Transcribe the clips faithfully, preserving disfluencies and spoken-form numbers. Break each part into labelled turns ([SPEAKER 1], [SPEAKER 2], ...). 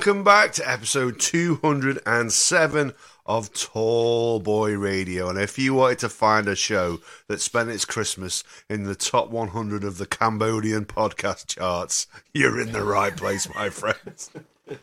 [SPEAKER 1] welcome back to episode two hundred seven of Tall Boy Radio. And if you wanted to find a show that spent its Christmas in the top one hundred of the Cambodian podcast charts, you're in the right place, my friends.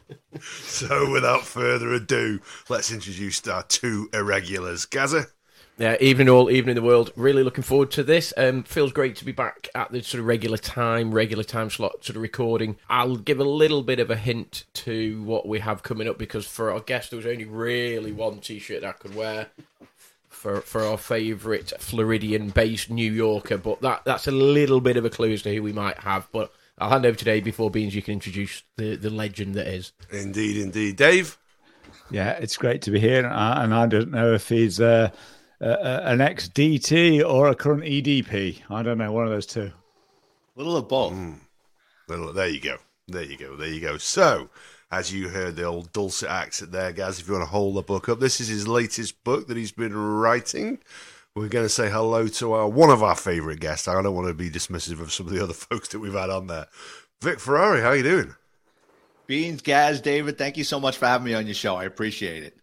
[SPEAKER 1] So without further ado, let's introduce our two irregulars. Gazza?
[SPEAKER 2] Yeah, evening all, evening the world. Really looking forward to this. Um, feels great to be back at the sort of regular time, regular time slot sort of recording. I'll give a little bit of a hint to what we have coming up, because for our guest, there was only really one T-shirt I could wear for for our favourite Floridian-based New Yorker, but that that's a little bit of a clue as to who we might have. But I'll hand over to Dave before Beans, you can introduce the, the legend that is.
[SPEAKER 1] Indeed, indeed. Dave?
[SPEAKER 3] Yeah, it's great to be here, and I don't know if he's... Uh, Uh, an ex-D T or a current E D P. I don't know, one of those two.
[SPEAKER 4] A little of both.
[SPEAKER 1] Mm. Little, there you go. There you go. There you go. So, as you heard the old dulcet accent there, guys, if you want to hold the book up, this is his latest book that he's been writing. We're going to say hello to our one of our favourite guests. I don't want to be dismissive of some of the other folks that we've had on there. Vic Ferrari, how you doing?
[SPEAKER 4] Beans, Gaz, David, thank you so much for having me on your show. I appreciate it.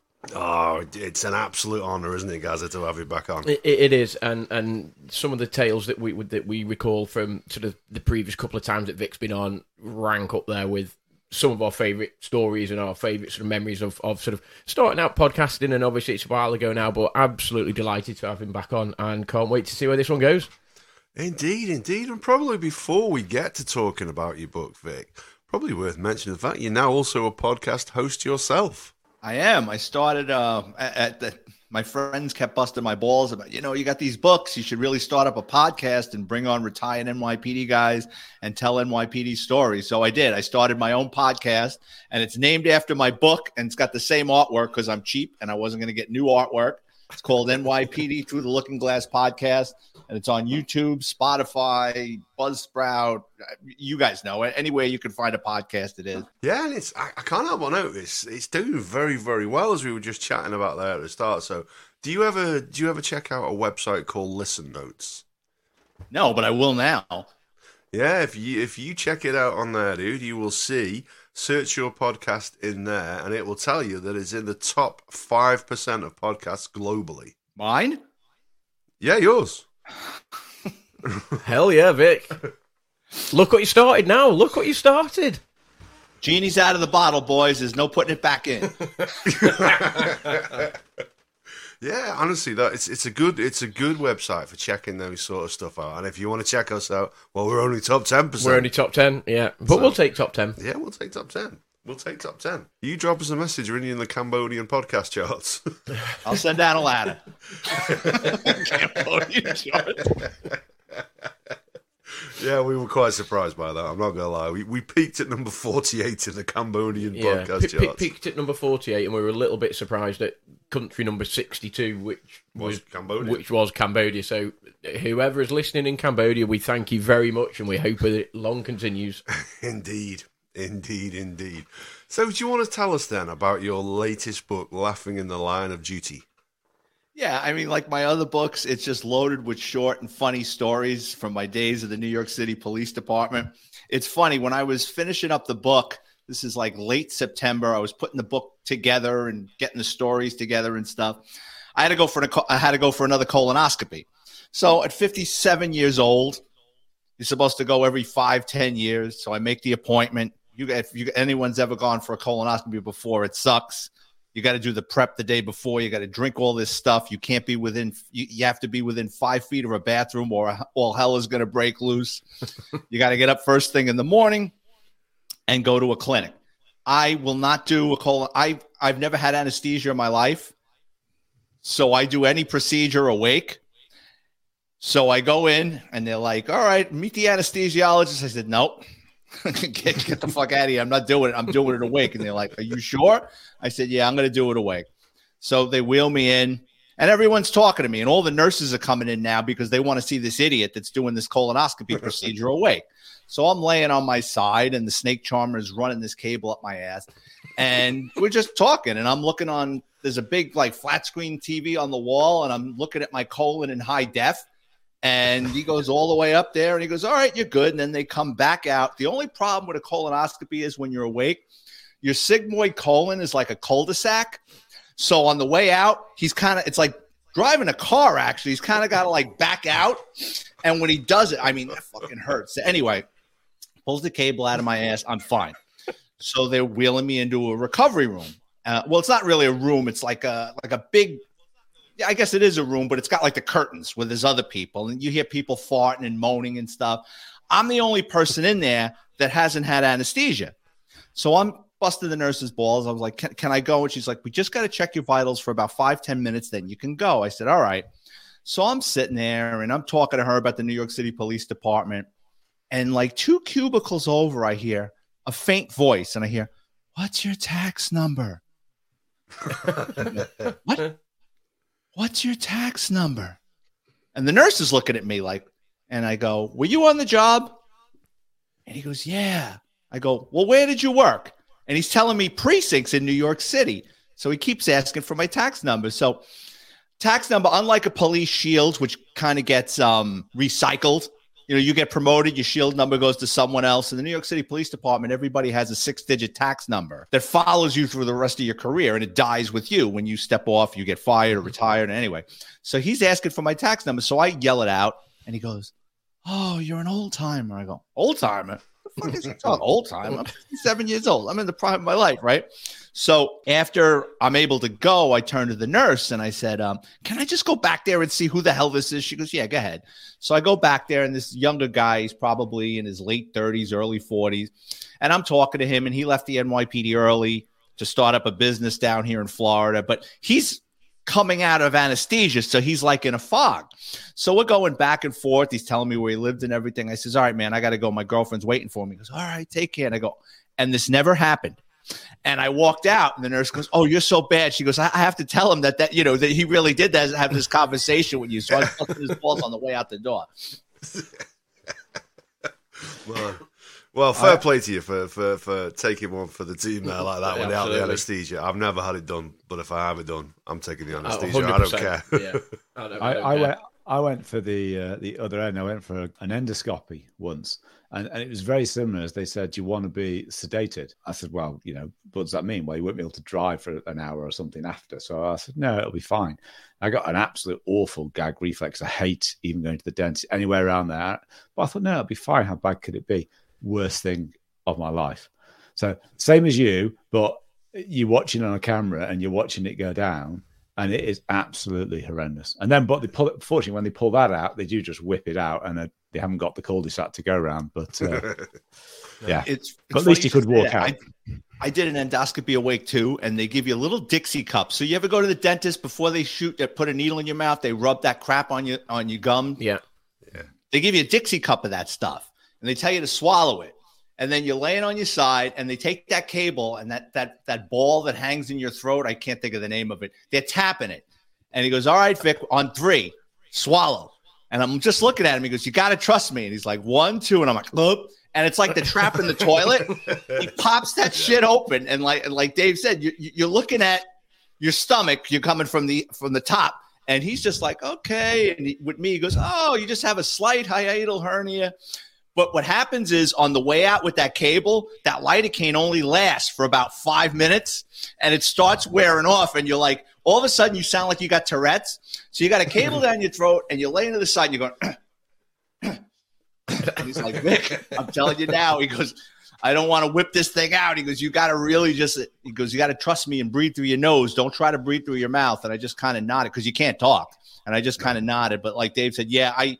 [SPEAKER 1] Oh, it's an absolute honour, isn't it, Gaza, to have you back on?
[SPEAKER 2] It, it is, and and some of the tales that we that we recall from sort of the previous couple of times that Vic's been on rank up there with some of our favourite stories and our favourite sort of memories of, of sort of starting out podcasting. And obviously it's a while ago now, but absolutely delighted to have him back on, and can't wait to see where this one goes.
[SPEAKER 1] Indeed, indeed, and probably before we get to talking about your book, Vic, probably worth mentioning the fact you're now also a podcast host yourself.
[SPEAKER 4] I am. I started uh, at the, my friends kept busting my balls about, you know, you got these books. You should really start up a podcast and bring on retired N Y P D guys and tell N Y P D stories. So I did. I started my own podcast, and it's named after my book, and it's got the same artwork because I'm cheap and I wasn't going to get new artwork. It's called N Y P D Through the Looking Glass Podcast, and it's on YouTube, Spotify, Buzzsprout. You guys know it. Anywhere you can find a podcast, it is.
[SPEAKER 1] Yeah, and it's I, I can't help but notice it's doing very, very well, as we were just chatting about there at the start. So, do you ever do you ever check out a website called Listen Notes?
[SPEAKER 4] No, but I will now.
[SPEAKER 1] Yeah, if you if you check it out on there, dude, you will see. Search your podcast in there, and it will tell you that it's in the top five percent of podcasts globally.
[SPEAKER 4] Mine?
[SPEAKER 1] Yeah, yours.
[SPEAKER 2] Hell yeah, Vic. Look what you started now. Look what you started.
[SPEAKER 4] Genie's out of the bottle, boys. There's no putting it back in.
[SPEAKER 1] Yeah, honestly, that it's it's a good it's a good website for checking those sort of stuff out. And if you want to check us out, well, we're only top ten percent.
[SPEAKER 2] We're only top ten, yeah, but
[SPEAKER 1] So,
[SPEAKER 2] we'll take top ten.
[SPEAKER 1] Yeah, we'll take top ten. We'll take top ten. You drop us a message, we're in the Cambodian podcast charts.
[SPEAKER 4] I'll send down a ladder. Cambodian charts.
[SPEAKER 1] Yeah, we were quite surprised by that. I'm not gonna lie. We we peaked at number forty-eight in the Cambodian
[SPEAKER 2] Yeah,
[SPEAKER 1] podcast
[SPEAKER 2] pe- pe-
[SPEAKER 1] charts.
[SPEAKER 2] peaked at number forty-eight, and we were a little bit surprised at country number sixty-two, which
[SPEAKER 1] Was
[SPEAKER 2] was
[SPEAKER 1] Cambodia.
[SPEAKER 2] Which was Cambodia. So, whoever is listening in Cambodia, we thank you very much, and we hope that it long continues.
[SPEAKER 1] Indeed, indeed, indeed. So, do you want to tell us then about your latest book, Laughing in the Line of Duty?
[SPEAKER 4] Yeah, I mean, like my other books, it's just loaded with short and funny stories from my days at the New York City Police Department. It's funny, when I was finishing up the book, this is like late September, I was putting the book together and getting the stories together and stuff. I had to go for an, I had to go for another colonoscopy. So at fifty-seven years old, you're supposed to go every five, ten years. So I make the appointment. You, if you, anyone's ever gone for a colonoscopy before, it sucks. You got to do the prep the day before. You got to drink all this stuff. You can't be within, you, you have to be within five feet of a bathroom or all hell is going to break loose. You got to get up first thing in the morning and go to a clinic. I will not do a colon. I, I've never had anesthesia in my life. So I do any procedure awake. So I go in and they're like, all right, meet the anesthesiologist. I said, nope. get, get the fuck out of here. I'm not doing it. I'm doing it awake. And they're like, are you sure? I said, yeah, I'm going to do it awake. So they wheel me in and everyone's talking to me and all the nurses are coming in now because they want to see this idiot that's doing this colonoscopy procedure awake. So I'm laying on my side and the snake charmer is running this cable up my ass and we're just talking and I'm looking on, there's a big like flat screen T V on the wall and I'm looking at my colon in high def. And he goes all the way up there and he goes, all right, you're good. And then they come back out. The only problem with a colonoscopy is when you're awake, your sigmoid colon is like a cul-de-sac. So on the way out, he's kind of, it's like driving a car, actually. He's kind of got to like back out. And when he does it, I mean, that fucking hurts. So anyway, pulls the cable out of my ass. I'm fine. So they're wheeling me into a recovery room. Uh, well, it's not really a room. It's like a like a big, yeah, I guess it is a room, but it's got like the curtains where there's other people. And you hear people farting and moaning and stuff. I'm the only person in there that hasn't had anesthesia. So I'm busting the nurse's balls. I was like, can, can I go? And she's like, we just got to check your vitals for about five, ten minutes. Then you can go. I said, all right. So I'm sitting there and I'm talking to her about the New York City Police Department. And like two cubicles over, I hear a faint voice and I hear, what's your tax number? What? What's your tax number? And the nurse is looking at me like, and I go, were you on the job? And he goes, yeah. I go, well, where did you work? And he's telling me precincts in New York City. So he keeps asking for my tax number. So tax number, unlike a police shield, which kind of gets um, recycled, you know, you get promoted, your shield number goes to someone else. In the New York City Police Department, everybody has a six-digit tax number that follows you through the rest of your career, and it dies with you. When you step off, you get fired or retired. Anyway, so he's asking for my tax number. So I yell it out, and he goes, oh, you're an old-timer. I go, old-timer? What the fuck is he talking? Old-timer? I'm fifty-seven years old. I'm in the prime of my life, right? So after I'm able to go, I turned to the nurse and I said, um, can I just go back there and see who the hell this is? She goes, yeah, go ahead. So I go back there and this younger guy, he's probably in his late thirties, early forties. And I'm talking to him and he left the N Y P D early to start up a business down here in Florida. But he's coming out of anesthesia, so he's like in a fog. So we're going back and forth. He's telling me where he lived and everything. I says, all right, man, I got to go. My girlfriend's waiting for me. He goes, all right, take care. And I go, and this never happened. And I walked out, and the nurse goes, "Oh, you're so bad." She goes, "I, I have to tell him that that you know that he really did that, have this conversation with you." So I was busting his balls on the way out the door.
[SPEAKER 1] well, well, fair I, play to you for, for, for taking one for the team there like that yeah, without the anaesthesia. I've never had it done, but if I have it done, I'm taking the anaesthesia. Oh, I don't care.
[SPEAKER 2] Yeah, I, don't, I,
[SPEAKER 3] I,
[SPEAKER 2] don't
[SPEAKER 3] I
[SPEAKER 2] care.
[SPEAKER 3] went. I went for the uh, the other end. I went for an endoscopy once. And, and it was very similar. As they said, do you want to be sedated? I said, well, you know, what does that mean? Well, you won't be able to drive for an hour or something after. So I said, no, it'll be fine. I got an absolute awful gag reflex. I hate even going to the dentist anywhere around there. But I thought, no, it'll be fine. How bad could it be? Worst thing of my life. So same as you, but you're watching on a camera and you're watching it go down. And it is absolutely horrendous. And then, but they pull it, fortunately, when they pull that out, they do just whip it out and they, they haven't got the cul-de-sac to go around. But uh, yeah,
[SPEAKER 4] it's, it's
[SPEAKER 3] but at least you could walk out.
[SPEAKER 4] I, I did an endoscopy awake too, and they give you a little Dixie cup. So you ever go to the dentist before they shoot, they put a needle in your mouth, they rub that crap on your, on your gum?
[SPEAKER 2] Yeah.
[SPEAKER 4] yeah. They give you a Dixie cup of that stuff, and they tell you to swallow it. And then you're laying on your side, and they take that cable and that that that ball that hangs in your throat. I can't think of the name of it. They're tapping it. And he goes, all right, Vic, on three, swallow. And I'm just looking at him. He goes, you got to trust me. And he's like, one, two. And I'm like, nope. And it's like the trap in the toilet. He pops that shit open. And like and like Dave said, you, you're looking at your stomach. You're coming from the from the top. And he's just like, okay. And he, with me, he goes, oh, you just have a slight hiatal hernia. But what happens is on the way out with that cable, that lidocaine only lasts for about five minutes and it starts wearing off. And you're like, all of a sudden you sound like you got Tourette's. So you got a cable down your throat and you're laying to the side and you're going, and he's like, Vic, I'm telling you now. He goes, I don't want to whip this thing out. He goes, you got to really just, he goes, you got to trust me and breathe through your nose. Don't try to breathe through your mouth. And I just kind of nodded because you can't talk. And I just kind of nodded. But like Dave said, yeah, I,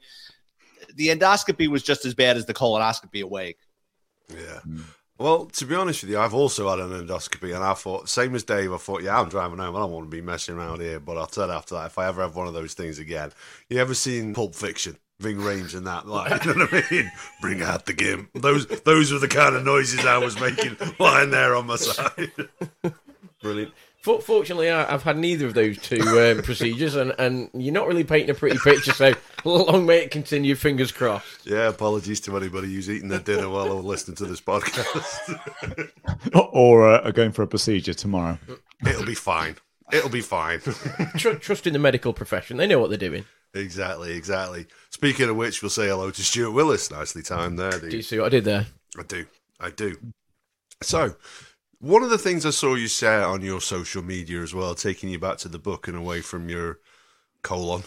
[SPEAKER 4] the endoscopy was just as bad as the colonoscopy awake.
[SPEAKER 1] Yeah. Mm. Well, to be honest with you, I've also had an endoscopy, and I thought, same as Dave, I thought, yeah, I'm driving home. I don't want to be messing around here. But I'll tell you after that, if I ever have one of those things again, you ever seen Pulp Fiction? Ving Rhames and that, like, you know what I mean? Bring out the gimp. Those, those were the kind of noises I was making lying there on my side.
[SPEAKER 2] Brilliant. Fortunately, I've had neither of those two um, procedures, and, and you're not really painting a pretty picture, so long may it continue, fingers crossed.
[SPEAKER 1] Yeah, apologies to anybody who's eating their dinner while they're listening to this podcast.
[SPEAKER 3] or uh, are going for a procedure tomorrow.
[SPEAKER 1] It'll be fine. It'll be fine.
[SPEAKER 2] Tr- trust in the medical profession. They know what they're doing.
[SPEAKER 1] Exactly, exactly. Speaking of which, we'll say hello to Stuart Willis. Nicely timed there.
[SPEAKER 2] Do you see what I did there?
[SPEAKER 1] I do. I do. So... One of the things I saw you say on your social media as well, taking you back to the book and away from your colon,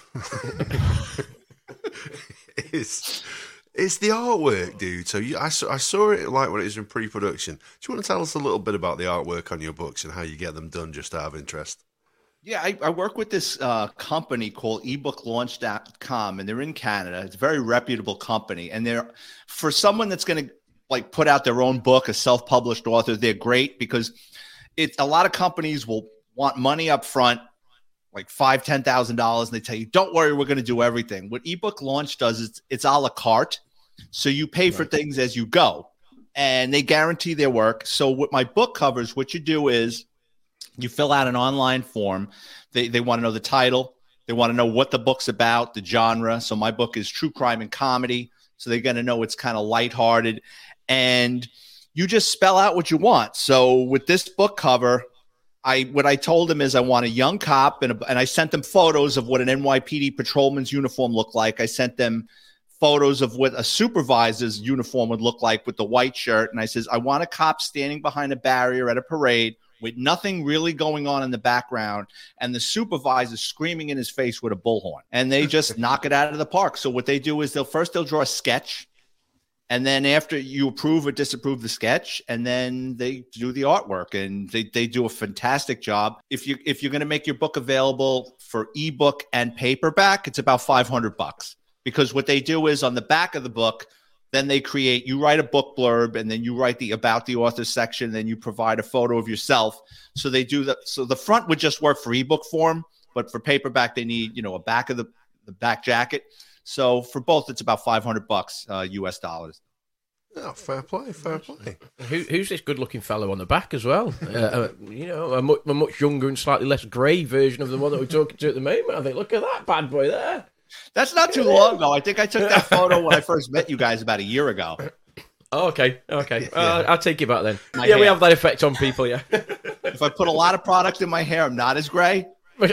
[SPEAKER 1] is is the artwork, dude. So you, I, saw, I saw it like when it was in pre-production. Do you want to tell us a little bit about the artwork on your books and how you get them done, just out of interest?
[SPEAKER 4] Yeah, I, I work with this uh, company called ebook launch dot com, and they're in Canada. It's a very reputable company, and they're for someone that's going to like put out their own book, a self-published author, they're great because it's a lot of companies will want money up front, like five, ten thousand dollars, and they tell you, "Don't worry, we're going to do everything." What Ebook Launch does is it's a la carte, so you pay for things as you go, and they guarantee their work. So with my book covers, what you do is you fill out an online form. They they want to know the title, they want to know what the book's about, the genre. So my book is true crime and comedy, so they're going to know it's kind of lighthearted. And you just spell out what you want. So with this book cover, I what I told them is I want a young cop, and, a, and I sent them photos of what an N Y P D patrolman's uniform looked like. I sent them photos of what a supervisor's uniform would look like with the white shirt. And I says, I want a cop standing behind a barrier at a parade with nothing really going on in the background, and the supervisor screaming in his face with a bullhorn. And they just knock it out of the park. So what they do is they'll first they'll draw a sketch. And then after you approve or disapprove the sketch, and then they do the artwork, and they, they do a fantastic job. If you if you're going to make your book available for ebook and paperback, it's about five hundred bucks, because what they do is on the back of the book, then they create, you write a book blurb, and then you write the about the author section, and then you provide a photo of yourself. So they do that. So the front would just work for ebook form, but for paperback, they need, you know, a back of the, the back jacket. So for both, it's about five hundred bucks uh, U S dollars.
[SPEAKER 1] Oh, fair play, fair play.
[SPEAKER 2] Who, who's this good-looking fellow on the back as well? Uh, uh, you know, a much, a much younger and slightly less grey version of the one that we're talking to at the moment. I think, look at that bad boy there.
[SPEAKER 4] That's not too long ago. I think I took that photo when I first met you guys about a year ago.
[SPEAKER 2] Oh, okay, okay.
[SPEAKER 1] Yeah.
[SPEAKER 2] Uh, I'll take you back then.
[SPEAKER 4] My
[SPEAKER 2] yeah, we
[SPEAKER 4] hair.
[SPEAKER 2] have that effect on people, yeah.
[SPEAKER 4] If I put a lot of product in my hair, I'm not as gray.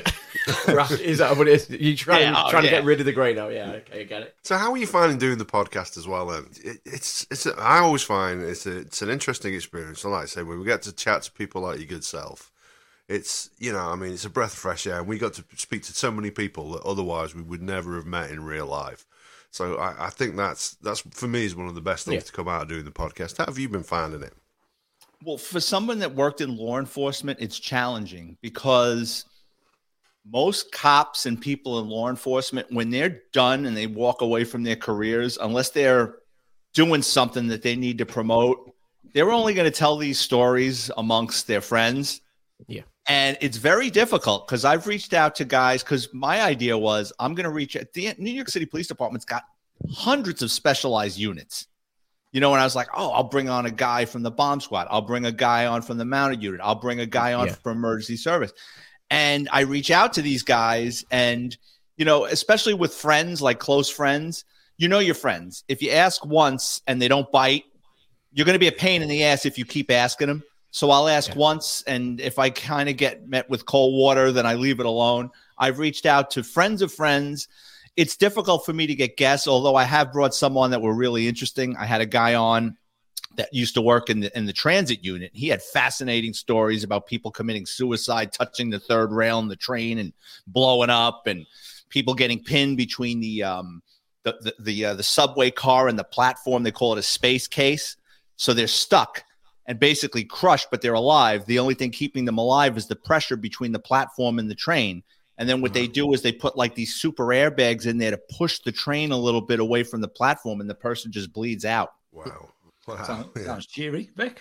[SPEAKER 2] Right, is that what it is? You trying,
[SPEAKER 4] Yeah, oh,
[SPEAKER 2] trying
[SPEAKER 4] yeah.
[SPEAKER 2] to get rid of the grey now? Yeah, okay, I get it.
[SPEAKER 1] So how are you finding doing the podcast as well then? It, it's it's a, I always find it's a, it's an interesting experience. And like I say, when we get to chat to people like your good self, it's, you know, I mean, it's a breath of fresh air. And we got to speak to so many people that otherwise we would never have met in real life. So I, I think that's, that's for me, is one of the best things
[SPEAKER 2] Yeah.
[SPEAKER 1] to come out of doing the podcast. How have you been finding it?
[SPEAKER 4] Well, for someone that worked in law enforcement, it's challenging because most cops and people in law enforcement, when they're done and they walk away from their careers, unless they're doing something that they need to promote, they're only going to tell these stories amongst their friends.
[SPEAKER 2] Yeah.
[SPEAKER 4] And it's very difficult because I've reached out to guys, because my idea was I'm going to reach out. The New York City Police Department's got hundreds of specialized units. You know, and I was like, oh, I'll bring on a guy from the bomb squad. I'll bring a guy on from the mounted unit. I'll bring a guy on
[SPEAKER 2] Yeah.
[SPEAKER 4] from emergency service. And I reach out to these guys, and, you know, especially with friends, like close friends, you know your friends. If you ask once and they don't bite, you're going to be a pain in the ass if you keep asking them. So I'll ask
[SPEAKER 2] Yeah.
[SPEAKER 4] once, and if I kind of get met with cold water, then I leave it alone. I've reached out to friends of friends. It's difficult for me to get guests, although I have brought someone that were really interesting. I had a guy on that used to work in the in the transit unit. He had fascinating stories about people committing suicide, touching the third rail in the train and blowing up, and people getting pinned between the um the the the, uh, the subway car and the platform. They call it a space case. So they're stuck and basically crushed, but they're alive. The only thing keeping them alive is the pressure between the platform and the train. And then what they do is they put like these super airbags in there to push the train a little bit away from the platform, and the person just bleeds out.
[SPEAKER 1] Wow. Wow.
[SPEAKER 3] Sounds,
[SPEAKER 1] Yeah.
[SPEAKER 3] sounds cheery, Vic.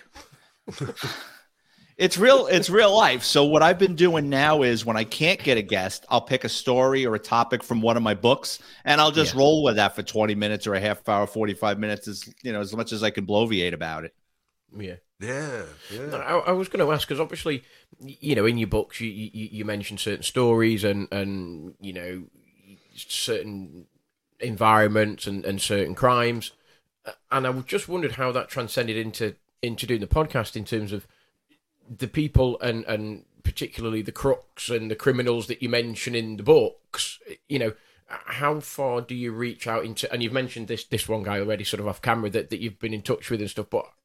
[SPEAKER 4] It's real. It's real life. So what I've been doing now is when I can't get a guest, I'll pick a story or a topic from one of my books, and I'll just
[SPEAKER 2] Yeah.
[SPEAKER 4] roll with that for twenty minutes or a half hour, forty-five minutes, as you know, as much as I can bloviate about it.
[SPEAKER 2] Yeah.
[SPEAKER 1] Yeah,
[SPEAKER 2] No,
[SPEAKER 1] yeah.
[SPEAKER 2] I, I was going to ask, because obviously, you know, in your books, you, you, you mention certain stories and, and, you know, certain environments and, and certain crimes. And I just wondered how that transcended into, into doing the podcast in terms of the people and, and particularly the crooks and the criminals that you mention in the books. You know, how far do you reach out into, and you've mentioned this, this one guy already sort of off camera that, that you've been in touch with and stuff, but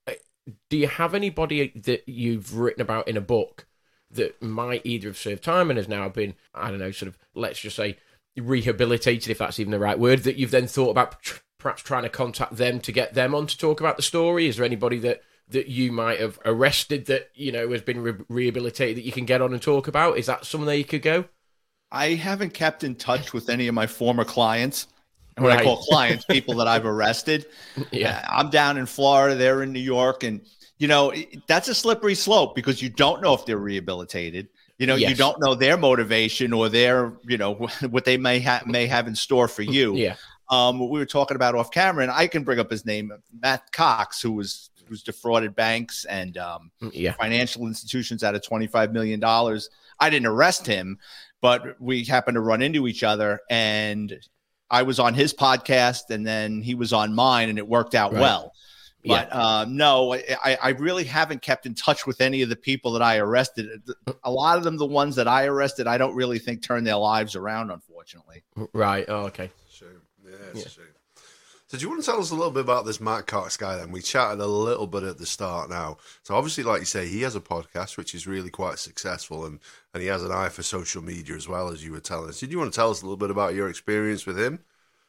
[SPEAKER 2] do you have anybody that you've written about in a book that might either have served time and has now been, I don't know, sort of, let's just say, rehabilitated, if that's even the right word, that you've then thought about tr- perhaps trying to contact them to get them on to talk about the story? Is there anybody that, that you might have arrested that, you know, has been re- rehabilitated that you can get on and talk about? Is that somewhere you could go?
[SPEAKER 4] I haven't kept in touch with any of my former clients. And when
[SPEAKER 2] Right.
[SPEAKER 4] I call clients, people that I've arrested.
[SPEAKER 2] Yeah.
[SPEAKER 4] Uh, I'm down in Florida, they're in New York, and you know, it- that's a slippery slope because you don't know if they're rehabilitated. You know,
[SPEAKER 2] Yes.
[SPEAKER 4] you don't know their motivation or their, you know, what they may have may have in store for you.
[SPEAKER 2] Yeah.
[SPEAKER 4] Um, we were talking about off camera, and I can bring up his name, Matt Cox, who was who's defrauded banks and um,
[SPEAKER 2] Yeah.
[SPEAKER 4] financial institutions out of twenty-five million dollars. I didn't arrest him, but we happened to run into each other, and I was on his podcast, and then he was on mine, and it worked out
[SPEAKER 2] Right.
[SPEAKER 4] well. But
[SPEAKER 2] Yeah.
[SPEAKER 4] uh, no, I, I really haven't kept in touch with any of the people that I arrested. A lot of them, the ones that I arrested, I don't really think turned their lives around, unfortunately.
[SPEAKER 2] Right. Oh, okay.
[SPEAKER 1] Shame. Yeah, it's a shame. So do you want to tell us a little bit about this Matt Cox guy then? We chatted a little bit at the start now. So obviously, like you say, he has a podcast, which is really quite successful, and, and he has an eye for social media as well, as you were telling us. Did you want to tell us a little bit about your experience with him?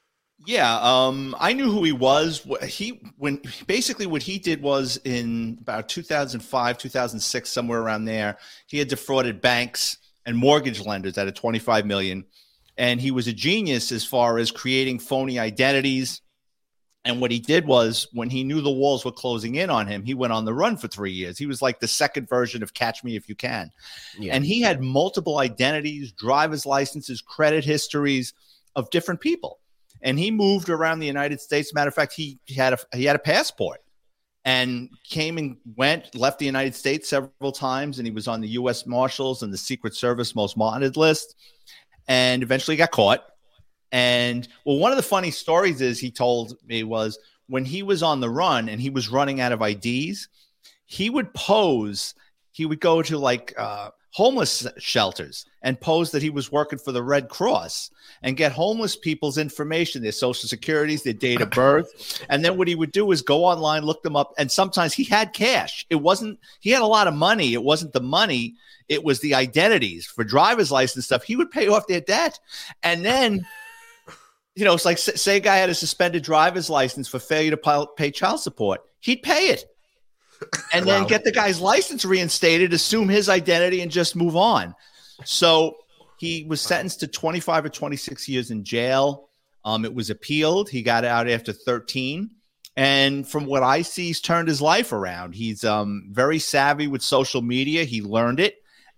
[SPEAKER 4] Yeah, um, I knew who he was. He when basically what he did was in about two thousand five, two thousand six, somewhere around there, he had defrauded banks and mortgage lenders out of twenty-five million dollars. And he was a genius as far as creating phony identities. And what he did was when he knew the walls were closing in on him, he went on the run for three years. He was like the second version of Catch Me If You Can.
[SPEAKER 2] Yeah.
[SPEAKER 4] And he had multiple identities, driver's licenses, credit histories of different people. And he moved around the United States. Matter of fact, he had a he had a passport and came and went, left the United States several times, and he was on the U S Marshals and the Secret Service most wanted list, and eventually got caught. And well, one of the funny stories is he told me was when he was on the run and he was running out of I Ds, he would pose. He would go to like uh, homeless shelters and pose that he was working for the Red Cross and get homeless people's information, their social securities, their date of birth. And then what he would do is go online, look them up. And sometimes he had cash. It wasn't, he had a lot of money. It wasn't the money. It was the identities for driver's license stuff. He would pay off their debt. And then, you know, it's like, say a guy had a suspended driver's license for failure to pay child support. He'd pay it. And then
[SPEAKER 2] Wow.
[SPEAKER 4] get the guy's license reinstated, assume his identity, and just move on. So he was sentenced to twenty-five or twenty-six years in jail. Um, it was appealed. He got out after thirteen. And from what I see, he's turned his life around. He's um, very savvy with social media. He learned it.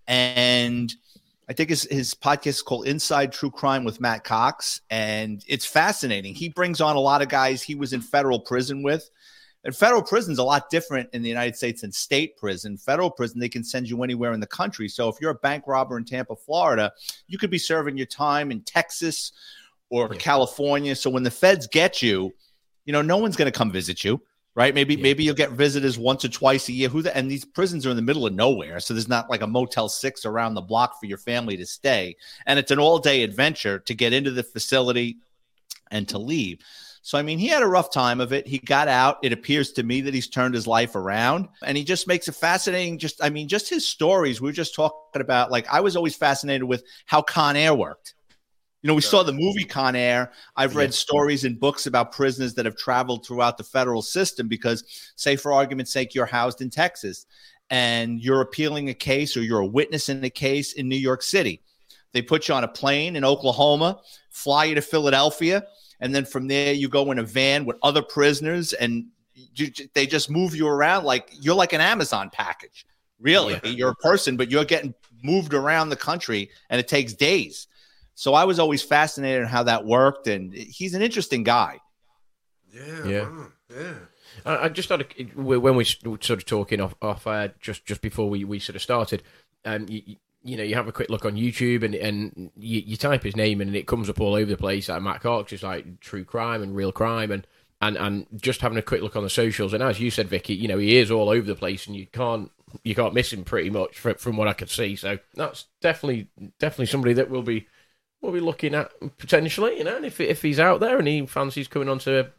[SPEAKER 4] And I think his, his podcast is called Inside True Crime with Matt Cox. And it's fascinating. He brings on a lot of guys he was in federal prison with. And federal prison's a lot different in the United States than state prison. Federal prison, they can send you anywhere in the country. So if you're a bank robber in Tampa, Florida, you could be serving your time in Texas or
[SPEAKER 2] Yeah.
[SPEAKER 4] California. So when the feds get you, you know, no one's going to come visit you, right? Maybe
[SPEAKER 2] Yeah.
[SPEAKER 4] maybe you'll get visitors once or twice a year. Who the, and these prisons are in the middle of nowhere. So there's not like a Motel six around the block for your family to stay. And it's an all-day adventure to get into the facility and to leave. So, I mean, he had a rough time of it. He got out. It appears to me that he's turned his life around, and he just makes a fascinating, just, I mean, just his stories. We were just talking about, like, I was always fascinated with how Con Air worked. You know, we saw the movie Con Air. I've read
[SPEAKER 2] Yeah.
[SPEAKER 4] stories and books about prisoners that have traveled throughout the federal system because, say, for argument's sake, you're housed in Texas and you're appealing a case or you're a witness in a case in New York City. They put you on a plane in Oklahoma, fly you to Philadelphia, and then from there, you go in a van with other prisoners, and you, they just move you around like you're like an Amazon package. Really,
[SPEAKER 2] Yeah.
[SPEAKER 4] you're a person, but you're getting moved around the country, and it takes days. So I was always fascinated in how that worked, and he's an interesting guy.
[SPEAKER 1] Yeah,
[SPEAKER 2] Yeah.
[SPEAKER 1] wow, yeah.
[SPEAKER 2] I I just had a, when we were sort of talking off, off uh, just just before we, we sort of started, um, you, you know, you have a quick look on YouTube and and you, you type his name in and it comes up all over the place. Like Matt Cox is like true crime and real crime, and, and and just having a quick look on the socials. And as you said, Vicky, you know, he is all over the place, and you can't you can't miss him pretty much from, from what I could see. So that's definitely definitely somebody that we'll be we'll be looking at potentially. You know, and if if he's out there and he fancies coming on to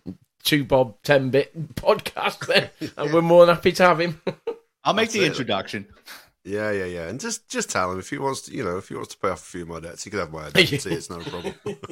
[SPEAKER 2] two Bob ten bit podcast then, and we're more than happy to have him.
[SPEAKER 4] I'll make
[SPEAKER 1] That's
[SPEAKER 4] the
[SPEAKER 1] it.
[SPEAKER 4] introduction.
[SPEAKER 1] Yeah, yeah, yeah. And just just tell him if he wants to, you know, if he wants to pay off a few more debts, he could have my identity. It's no problem.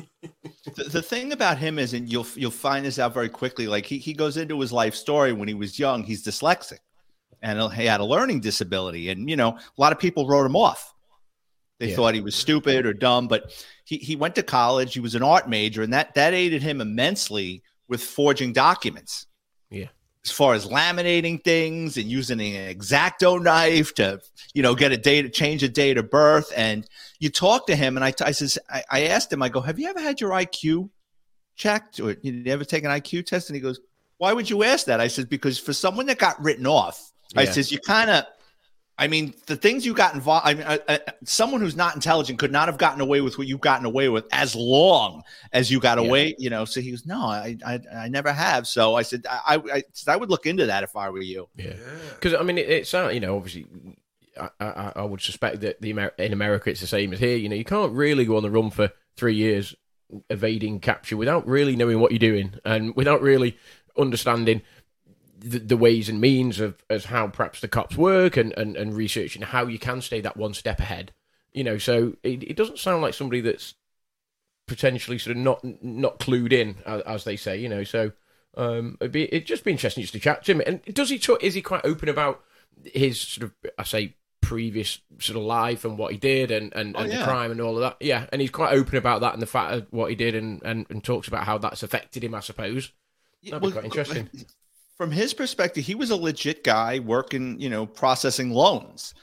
[SPEAKER 4] The, the thing about him is, and you'll you'll find this out very quickly. Like he he goes into his life story when he was young. He's dyslexic, and he had a learning disability. And you know, a lot of people wrote him off. They
[SPEAKER 2] Yeah.
[SPEAKER 4] thought he was stupid or dumb. But he he went to college. He was an art major, and that that aided him immensely with forging documents.
[SPEAKER 2] Yeah.
[SPEAKER 4] As far as laminating things and using an X-Acto knife to, you know, get a date, change a date of birth. And you talk to him, and I, I says, I, I asked him, I go, have you ever had your I Q checked, or you ever take an I Q test? And he goes, why would you ask that? I said, because for someone that got written off, I
[SPEAKER 2] Yeah.
[SPEAKER 4] says, you kind of, I mean, the things you got involved, I mean, I, I, someone who's not intelligent could not have gotten away with what you've gotten away with as long as you got
[SPEAKER 2] Yeah.
[SPEAKER 4] away, you know? So he goes, no, I, I, I never have. So I said, I, I, I would look into that if I were you.
[SPEAKER 2] Yeah, because I mean, it, it's uh, you know, obviously, I, I, I would suspect that the Amer- in America it's the same as here. You know, you can't really go on the run for three years evading capture without really knowing what you're doing and without really understanding the, the ways and means of as how perhaps the cops work and, and, and researching how you can stay that one step ahead. You know, so it, it doesn't sound like somebody that's potentially sort of not not clued in, as, as they say. You know, so. Um, it'd be it'd just be interesting just to chat to him. And does he talk, is he quite open about his sort of, I say, previous sort of life and what he did and, and,
[SPEAKER 4] Oh,
[SPEAKER 2] and
[SPEAKER 4] yeah.
[SPEAKER 2] the crime and all of that? Yeah, and he's quite open about that and the fact of what he did and, and, and talks about how that's affected him, I suppose. That'd be
[SPEAKER 4] Well,
[SPEAKER 2] quite interesting.
[SPEAKER 4] From his perspective, he was a legit guy working, you know, processing loans.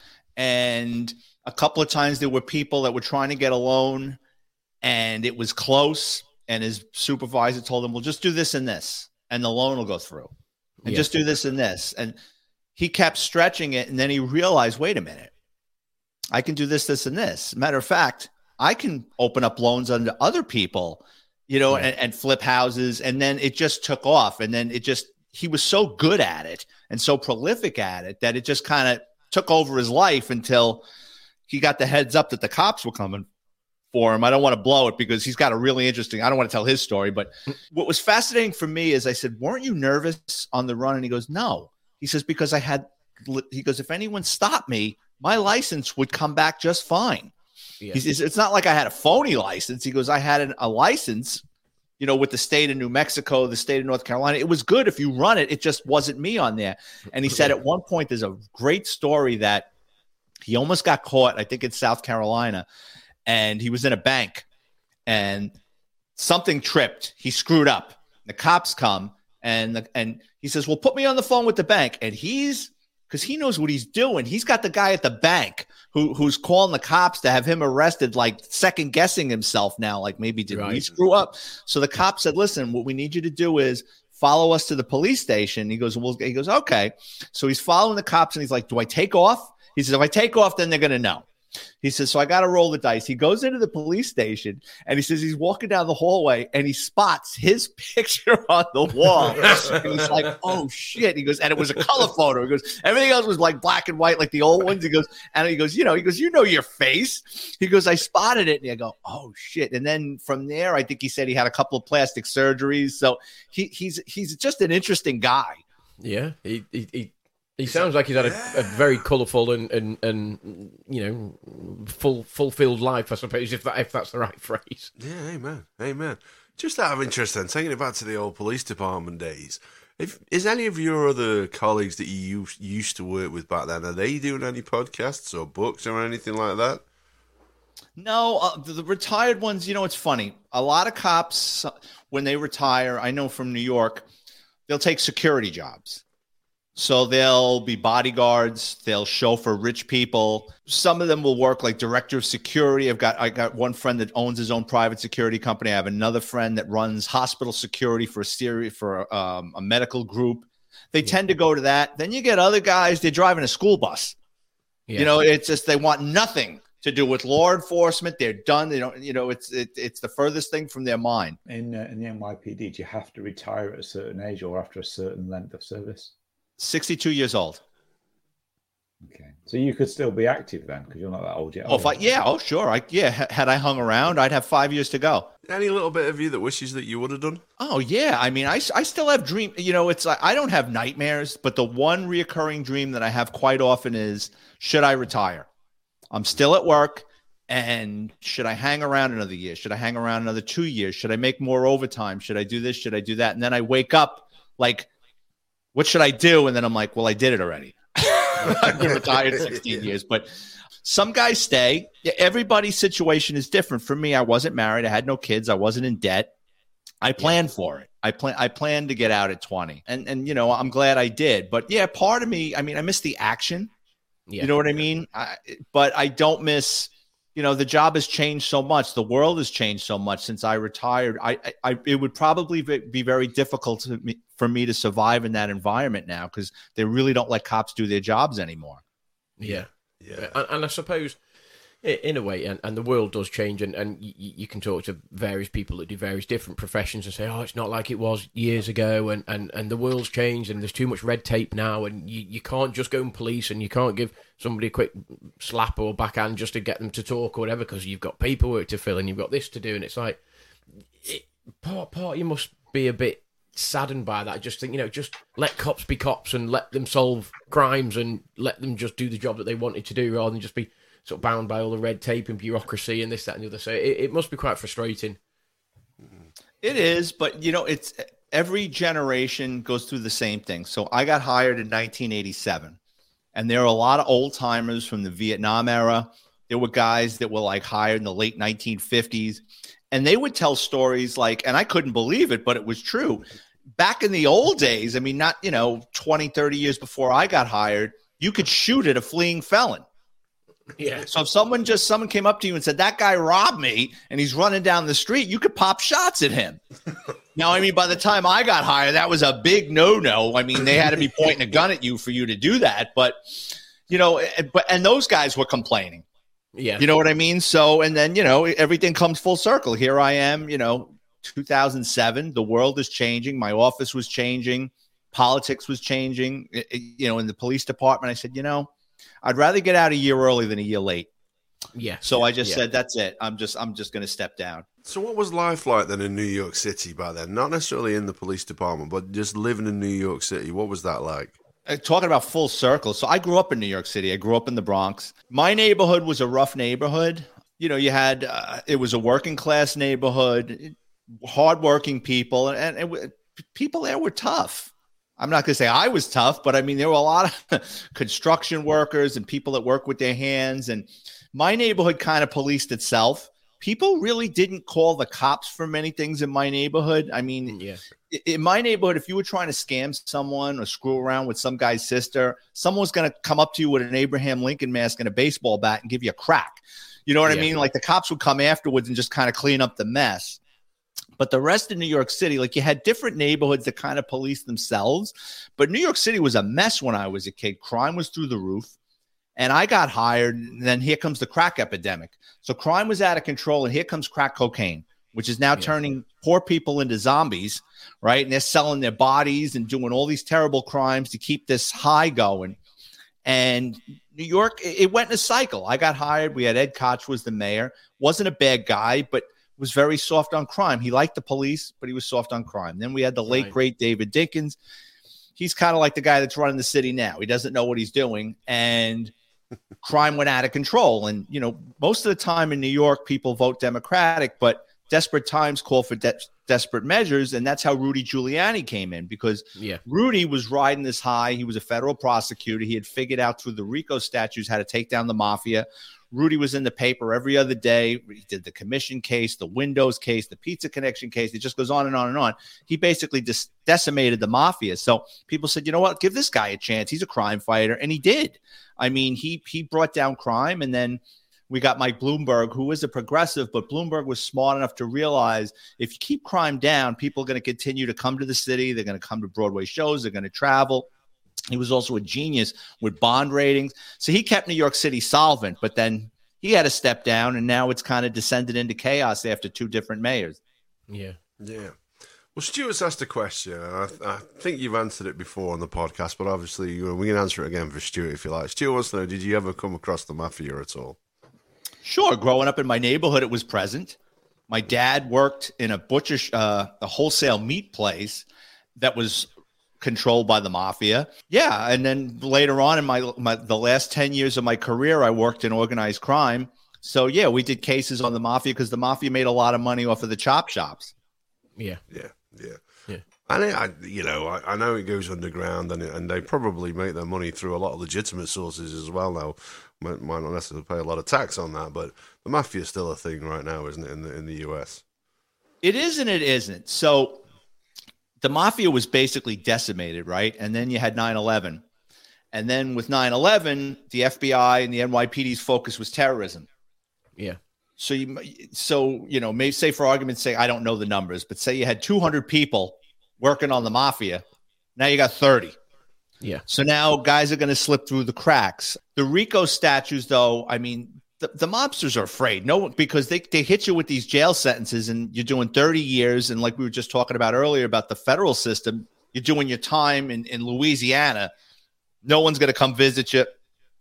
[SPEAKER 4] And a couple of times there were people that were trying to get a loan and it was close. And his supervisor told him, well, just do this and this, and the loan will go through. And
[SPEAKER 2] Yeah.
[SPEAKER 4] just do this and this. And he kept stretching it. And then he realized, wait a minute, I can do this, this, and this. Matter of fact, I can open up loans under other people, you know,
[SPEAKER 2] Yeah.
[SPEAKER 4] and, and flip houses. And then it just took off. And then it just, he was so good at it and so prolific at it that it just kind of took over his life until he got the heads up that the cops were coming for him. I don't want to blow it because he's got a really interesting, I don't want to tell his story, but what was fascinating for me is I said, weren't you nervous on the run? And he goes, no. He says, because I had, he goes, if anyone stopped me, my license would come back just fine.
[SPEAKER 2] Yeah.
[SPEAKER 4] He says, it's not like I had a phony license. He goes, I had an, a license, you know, with the state of New Mexico, the state of North Carolina. It was good if you run it. It just wasn't me on there. And he said at one point, there's a great story that he almost got caught, I think it's South Carolina, and he was in a bank and something tripped. He screwed up. The cops come and the, and he says, well, put me on the phone with the bank. And he's, because he knows what he's doing. He's got the guy at the bank who who's calling the cops to have him arrested, like second guessing himself now, like maybe did we
[SPEAKER 2] Right.
[SPEAKER 4] screw up? So the cop said, listen, what we need you to do is follow us to the police station. He goes, well, he goes, okay. So he's following the cops and he's like, do I take off? He says, if I take off, then they're going to know. He says, so I got to roll the dice. He goes into the police station and he says he's walking down the hallway and he spots his picture on the wall. And he's like, oh shit. He goes, and it was a color photo. He goes, everything else was like black and white, like the old ones. He goes, and he goes, you know, he goes, you know your face. He goes, I spotted it. And I go, oh shit. And then from there, I think he said he had a couple of plastic surgeries. So he, he's he's just an interesting guy.
[SPEAKER 2] Yeah, he he he, he sounds like he's had a, a very colourful and, and and you know full fulfilled life, I suppose, if that if that's the right phrase.
[SPEAKER 1] Yeah, amen, amen. Just out of interest, then, taking it back to the old police department days, if is any of your other colleagues that you used, used to work with back then, are they doing any podcasts or books or anything like that?
[SPEAKER 4] No, uh, the, the retired ones, you know, it's funny. A lot of cops, uh, when they retire, I know from New York, they'll take security jobs. So they'll be bodyguards, they'll chauffeur rich people. Some of them will work like director of security. I've got I got one friend that owns his own private security company. I have another friend that runs hospital security for a series for um, a medical group. They tend to go to that. Then you get other guys, they're driving a school bus.
[SPEAKER 2] Yeah.
[SPEAKER 4] You know, it's just they want nothing to do with law enforcement. They're done. They don't, you know, it's it, it's the furthest thing from their mind.
[SPEAKER 3] In uh, in the N Y P D, do you have to retire at a certain age or after a certain length of service?
[SPEAKER 4] sixty-two years old.
[SPEAKER 3] Okay, so you could still be active then because you're not that old yet.
[SPEAKER 4] Oh, if I, yeah, oh, sure. I, yeah, ha- had I hung around, I'd have five years to go.
[SPEAKER 1] Any little bit of you that wishes that you would have done?
[SPEAKER 4] Oh, yeah. I mean, I, I still have dream. You know, it's like I don't have nightmares, but the one reoccurring dream that I have quite often is, should I retire? I'm still at work. And should I hang around another year? Should I hang around another two years? Should I make more overtime? Should I do this? Should I do that? And then I wake up like, what should I do? And then I'm like, well, I did it already. I've been retired sixteen years. But some guys stay. Everybody's situation is different. For me, I wasn't married. I had no kids. I wasn't in debt. I planned yeah. for it. I plan. I planned to get out at twenty. And, and, you know, I'm glad I did. But, yeah, part of me, I mean, I miss the action. Yeah. You know what I mean? I, but I don't miss – you know, the job has changed so much. The world has changed so much since I retired. I, I, it would probably be very difficult to me, for me to survive in that environment now because they really don't let cops do their jobs anymore.
[SPEAKER 2] Yeah, yeah. And, and I suppose, in a way, and, and the world does change, and, and you, you can talk to various people that do various different professions and say, oh, it's not like it was years ago, and, and, and the world's changed, and there's too much red tape now, and you, you can't just go and police, and you can't give somebody a quick slap or backhand just to get them to talk or whatever, because you've got paperwork to fill and you've got this to do. And it's like, it, part, part you must be a bit saddened by that. Just think, you know, just let cops be cops and let them solve crimes and let them just do the job that they wanted to do rather than just be sort of bound by all the red tape and bureaucracy and this, that, and the other. So it, it must be quite frustrating.
[SPEAKER 4] It is, but, you know, it's every generation goes through the same thing. So I got hired in nineteen eighty-seven. And there are a lot of old timers from the Vietnam era. There were guys that were like hired in the late nineteen fifties. And they would tell stories like, and I couldn't believe it, but it was true. Back in the old days, I mean, not, you know, twenty, thirty years before I got hired, you could shoot at a fleeing felon.
[SPEAKER 2] Yeah.
[SPEAKER 4] So if someone just, someone came up to you and said, that guy robbed me and he's running down the street, you could pop shots at him. Now, I mean, by the time I got hired, that was a big no-no. I mean, they had to be pointing a gun at you for you to do that. But, you know, but and those guys were complaining.
[SPEAKER 2] Yeah.
[SPEAKER 4] You know what I mean? So, and then, you know, everything comes full circle. Here I am, you know, two thousand seven. The world is changing. My office was changing. Politics was changing. It, it, you know, in the police department, I said, you know, I'd rather get out a year early than a year late.
[SPEAKER 2] Yeah.
[SPEAKER 4] So
[SPEAKER 2] yeah,
[SPEAKER 4] I just
[SPEAKER 2] yeah.
[SPEAKER 4] said, that's it. I'm just, I'm just going to step down.
[SPEAKER 1] So what was life like then in New York City back then? Not necessarily in the police department, but just living in New York City. What was that like?
[SPEAKER 4] Uh, talking about full circle. So I grew up in New York City. I grew up in the Bronx. My neighborhood was a rough neighborhood. You know, you had, uh, it was a working class neighborhood, hardworking people, and, and it, people there were tough. I'm not going to say I was tough, but I mean, there were a lot of construction workers and people that work with their hands. And my neighborhood kind of policed itself. People really didn't call the cops for many things in my neighborhood. I mean,
[SPEAKER 2] yeah.
[SPEAKER 4] in my neighborhood, if you were trying to scam someone or screw around with some guy's sister, someone was going to come up to you with an Abraham Lincoln mask and a baseball bat and give you a crack. You know what yeah. I mean? Like the cops would come afterwards and just kind of clean up the mess. But the rest of New York City, like you had different neighborhoods that kind of police themselves. But New York City was a mess when I was a kid. Crime was through the roof. And I got hired, and then here comes the crack epidemic. So crime was out of control, and here comes crack cocaine, which is now yeah. turning poor people into zombies, right? And they're selling their bodies and doing all these terrible crimes to keep this high going. And New York, it went in a cycle. I got hired. We had Ed Koch was the mayor. Wasn't a bad guy, but was very soft on crime. He liked the police, but he was soft on crime. Then we had the late, right. great David Dinkins. He's kind of like the guy that's running the city now. He doesn't know what he's doing. And crime went out of control. And, you know, most of the time in New York, people vote Democratic, but desperate times call for de- desperate measures. And that's how Rudy Giuliani came in, because
[SPEAKER 2] yeah.
[SPEAKER 4] Rudy was riding this high. He was a federal prosecutor. He had figured out through the RICO statutes how to take down the mafia. Rudy was in the paper every other day. He did the commission case, the Windows case, the Pizza Connection case. It just goes on and on and on. He basically just decimated the mafia. So people said, you know what, give this guy a chance. He's a crime fighter. And he did. I mean, he he brought down crime. And then we got Mike Bloomberg, who is a progressive, but Bloomberg was smart enough to realize if you keep crime down, people are going to continue to come to the city. They're going to come to Broadway shows. They're going to travel. He was also a genius with bond ratings. So he kept New York City solvent, but then he had to step down, and now it's kind of descended into chaos after two different mayors.
[SPEAKER 2] Yeah.
[SPEAKER 1] Yeah. Well, Stuart's asked a question, and I, th- I think you've answered it before on the podcast, but obviously you know, we can answer it again for Stuart if you like. Stuart wants to know, did you ever come across the mafia at all?
[SPEAKER 4] Sure. Growing up in my neighborhood, it was present. My dad worked in a butcher, uh, a wholesale meat place that was controlled by the mafia. Yeah, and then later on in my, my the last ten years of my career, I worked in organized crime. So yeah, we did cases on the mafia because the mafia made a lot of money off of the chop shops.
[SPEAKER 2] Yeah,
[SPEAKER 1] yeah, yeah,
[SPEAKER 2] yeah.
[SPEAKER 1] And it, I, you know, I, I know it goes underground, and it, and they probably make their money through a lot of legitimate sources as well. Now, might, might not necessarily pay a lot of tax on that, but the mafia is still a thing right now, isn't it? In the in the U S,
[SPEAKER 4] it is and it isn't. So the mafia was basically decimated, right? And then you had nine eleven, and then with nine eleven, the F B I and the N Y P D's focus was terrorism.
[SPEAKER 2] Yeah.
[SPEAKER 4] So you, so you know, maybe say for argument's sake, I don't know the numbers, but say you had two hundred people working on the mafia. Now you got thirty.
[SPEAKER 2] Yeah.
[SPEAKER 4] So now guys are going to slip through the cracks. The RICO statutes, though, I mean, the, the mobsters are afraid. No, because they, they hit you with these jail sentences and you're doing thirty years. And like we were just talking about earlier about the federal system, you're doing your time in, in Louisiana. No one's going to come visit you.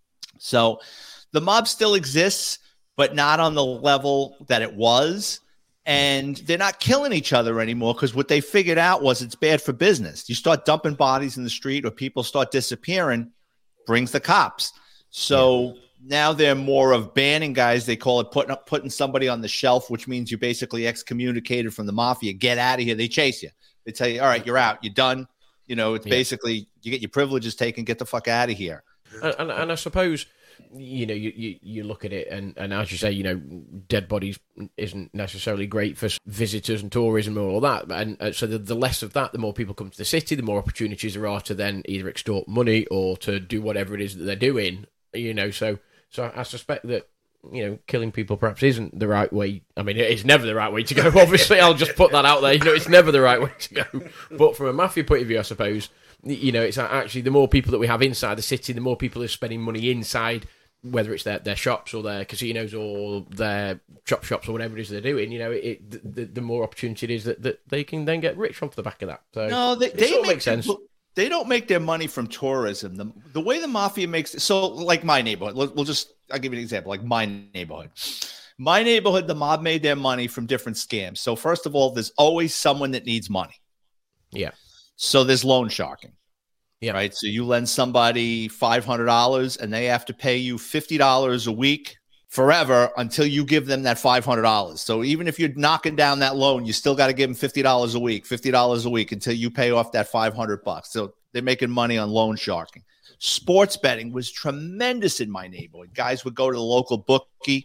[SPEAKER 4] So the mob still exists, but not on the level that it was. And they're not killing each other anymore because what they figured out was it's bad for business. You start dumping bodies in the street or people start disappearing, brings the cops. So yeah. Now they're more of banning guys. They call it putting up, putting somebody on the shelf, which means you're basically excommunicated from the mafia. Get out of here. They chase you. They tell you, all right, you're out. You're done. You know, it's yeah. basically you get your privileges taken. Get the fuck out of here.
[SPEAKER 2] And, and, and I suppose, you know, you, you, you look at it and, and as you say, you know, dead bodies isn't necessarily great for visitors and tourism and all that. And uh, so the, the less of that, the more people come to the city, the more opportunities there are to then either extort money or to do whatever it is that they're doing, you know. So, so I suspect that, you know, killing people perhaps isn't the right way. I mean, it's never the right way to go, obviously. I'll just put that out there. You know, it's never the right way to go. But from a mafia point of view, I suppose, you know, it's actually the more people that we have inside the city, the more people are spending money inside, whether it's their, their shops or their casinos or their chop shops or whatever it is they're doing, you know, it, the, the more opportunity it is that, that they can then get rich off the back of that. So
[SPEAKER 4] no, they,
[SPEAKER 2] it
[SPEAKER 4] they
[SPEAKER 2] sort of
[SPEAKER 4] make
[SPEAKER 2] makes sense.
[SPEAKER 4] People, they don't make their money from tourism. The, the way the mafia makes it, so like my neighborhood, we'll just, I'll give you an example, like my neighborhood. My neighborhood, the mob made their money from different scams. So first of all, there's always someone that needs money.
[SPEAKER 2] Yeah.
[SPEAKER 4] So there's loan sharking.
[SPEAKER 2] Yeah.
[SPEAKER 4] Right. So you lend somebody five hundred dollars and they have to pay you fifty dollars a week forever until you give them that five hundred dollars. So even if you're knocking down that loan, you still got to give them fifty dollars a week, fifty dollars a week until you pay off that five hundred bucks. So they're making money on loan sharking. Sports betting was tremendous in my neighborhood. Guys would go to the local bookie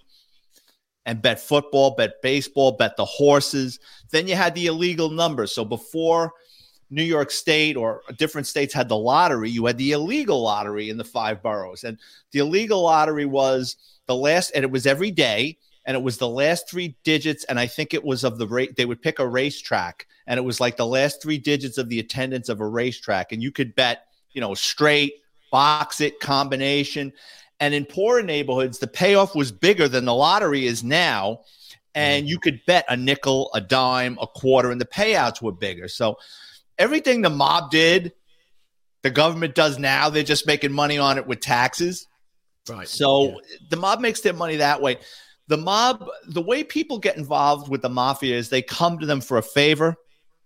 [SPEAKER 4] and bet football, bet baseball, bet the horses. Then you had the illegal numbers. So before New York State or different states had the lottery, you had the illegal lottery in the five boroughs. And the illegal lottery was the last, and it was every day, and it was the last three digits. And I think it was of the rate, they would pick a racetrack, and it was like the last three digits of the attendance of a racetrack. And you could bet, you know, straight, box it, combination. And in poorer neighborhoods, the payoff was bigger than the lottery is now. And you could bet a nickel, a dime, a quarter, and the payouts were bigger. So everything the mob did, the government does now. They're just making money on it with taxes.
[SPEAKER 2] Right.
[SPEAKER 4] So
[SPEAKER 2] yeah.
[SPEAKER 4] the mob makes their money that way. The mob, the way people get involved with the mafia is they come to them for a favor,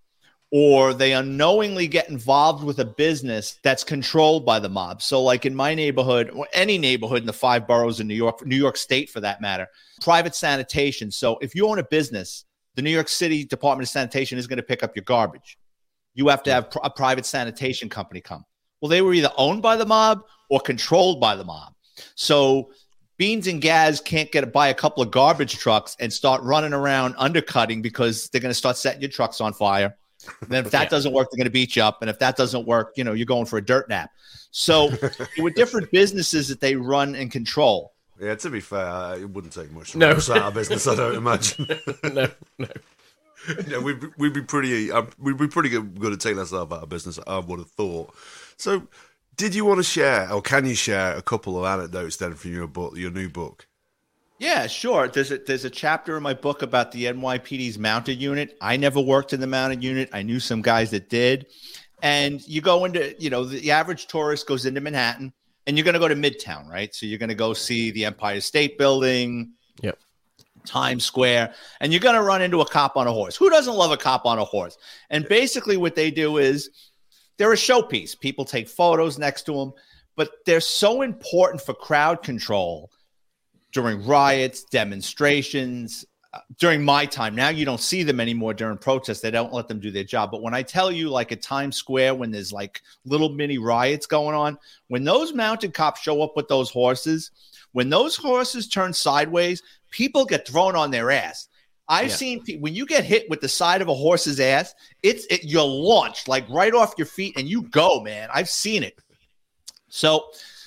[SPEAKER 4] or they unknowingly get involved with a business that's controlled by the mob. So like in my neighborhood, or any neighborhood in the five boroughs in New York, New York State for that matter, private sanitation. So if you own a business, the New York City Department of Sanitation is going to pick up your garbage. You have to have a private sanitation company come. Well, they were either owned by the mob or controlled by the mob. So Beans and Gaz can't get buy a couple of garbage trucks and start running around undercutting because they're going to start setting your trucks on fire. And then if that yeah. doesn't work, they're going to beat you up. And if that doesn't work, you know, you're going for a dirt nap. So there were different businesses that they run and control.
[SPEAKER 1] Yeah, to be fair, it wouldn't take much to
[SPEAKER 2] no.
[SPEAKER 1] run us out of business, I don't imagine.
[SPEAKER 2] no, no.
[SPEAKER 1] Yeah, we'd, we'd be pretty uh, we'd be pretty good, good at taking ourselves out of business, I would have thought. So, did you want to share, or can you share, a couple of anecdotes then from your book, your new book?
[SPEAKER 4] Yeah, sure. There's a, there's a chapter in my book about the N Y P D's mounted unit. I never worked in the mounted unit. I knew some guys that did. And you go into, you know, the average tourist goes into Manhattan, and you're going to go to Midtown, right? So you're going to go see the Empire State Building.
[SPEAKER 2] Yep.
[SPEAKER 4] Times Square, and you're going to run into a cop on a horse. Who doesn't love a cop on a horse? And basically what they do is they're a showpiece. People take photos next to them, but they're so important for crowd control during riots, demonstrations, uh, during my time. Now you don't see them anymore during protests. They don't let them do their job. But when I tell you, like at Times Square, when there's like little mini riots going on, when those mounted cops show up with those horses, when those horses turn sideways, people get thrown on their ass. I've yeah. seen people, when you get hit with the side of a horse's ass, it's it, you're launched like right off your feet and you go, man. I've seen it. So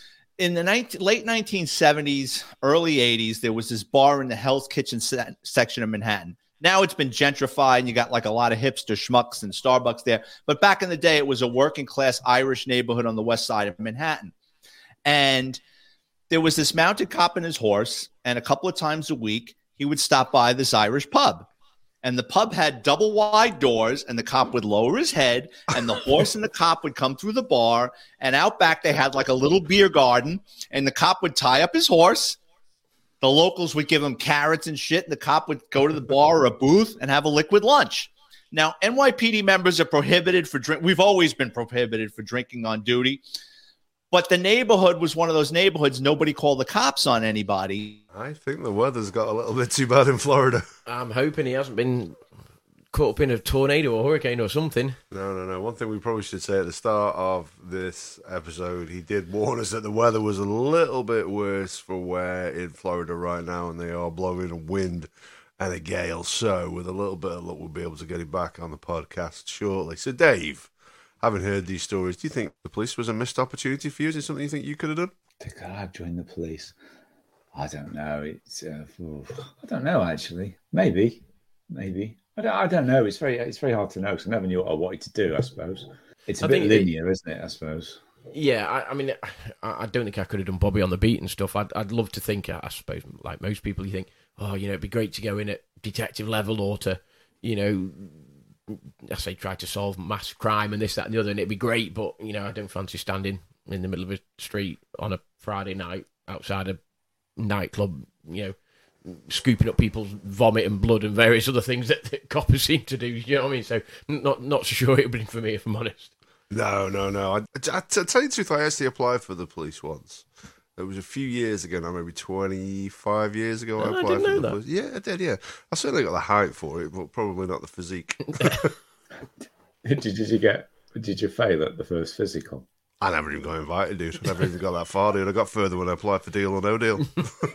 [SPEAKER 4] in the nineteen, late nineteen seventies, early eighties, there was this bar in the Hell's Kitchen se- section of Manhattan. Now it's been gentrified and you got like a lot of hipster schmucks and Starbucks there. But back in the day, it was a working class Irish neighborhood on the west side of Manhattan. And there was this mounted cop and his horse, and a couple of times a week, he would stop by this Irish pub. And the pub had double wide doors, and the cop would lower his head, and the horse and the cop would come through the bar. And out back, they had like a little beer garden, and the cop would tie up his horse. The locals would give him carrots and shit, and the cop would go to the bar or a booth and have a liquid lunch. Now, N Y P D members are prohibited for drink. We've always been prohibited for drinking on duty. But the neighborhood was one of those neighborhoods nobody called the cops on anybody.
[SPEAKER 1] I think the weather's got a little bit too bad in Florida.
[SPEAKER 2] I'm hoping he hasn't been caught up in a tornado or hurricane or something.
[SPEAKER 1] No, no, no. One thing we probably should say at the start of this episode, he did warn us that the weather was a little bit worse for where in Florida right now, and they are blowing a wind and a gale. So with a little bit of luck, we'll be able to get him back on the podcast shortly. So Dave, having heard these stories, do you think the police was a missed opportunity for you? Is it something you think you could have done?
[SPEAKER 3] Could I have joined the police? I don't know. It's uh, I don't know actually. Maybe, maybe. I don't. I don't know. It's very. It's very hard to know because I never knew what I wanted to do. I suppose it's a I bit linear, it, isn't it? I suppose.
[SPEAKER 2] Yeah. I, I mean, I, I don't think I could have done Bobby on the Beat and stuff. I'd. I'd love to think. I suppose, like most people, you think, oh, you know, it'd be great to go in at detective level or to, you know, I say try to solve mass crime and this, that, and the other, and it'd be great. But you know, I don't fancy standing in the middle of a street on a Friday night outside a nightclub, you know, scooping up people's vomit and blood and various other things that, that coppers seem to do. You know what I mean? So not not so sure it would be for me, if I'm honest.
[SPEAKER 1] No, no, no. I, I, to tell you the truth, I actually applied for the police once. It was a few years ago now, maybe twenty-five years ago.
[SPEAKER 2] Oh,
[SPEAKER 1] I applied
[SPEAKER 2] I didn't
[SPEAKER 1] for
[SPEAKER 2] know
[SPEAKER 1] the
[SPEAKER 2] that.
[SPEAKER 1] police. Yeah, I did. Yeah, I certainly got the height for it, but probably not the physique.
[SPEAKER 3] did, did you get? Did you fail at the first physical?
[SPEAKER 1] I never even got invited, dude. I never even got that far, dude. I got further when I applied for Deal or No Deal.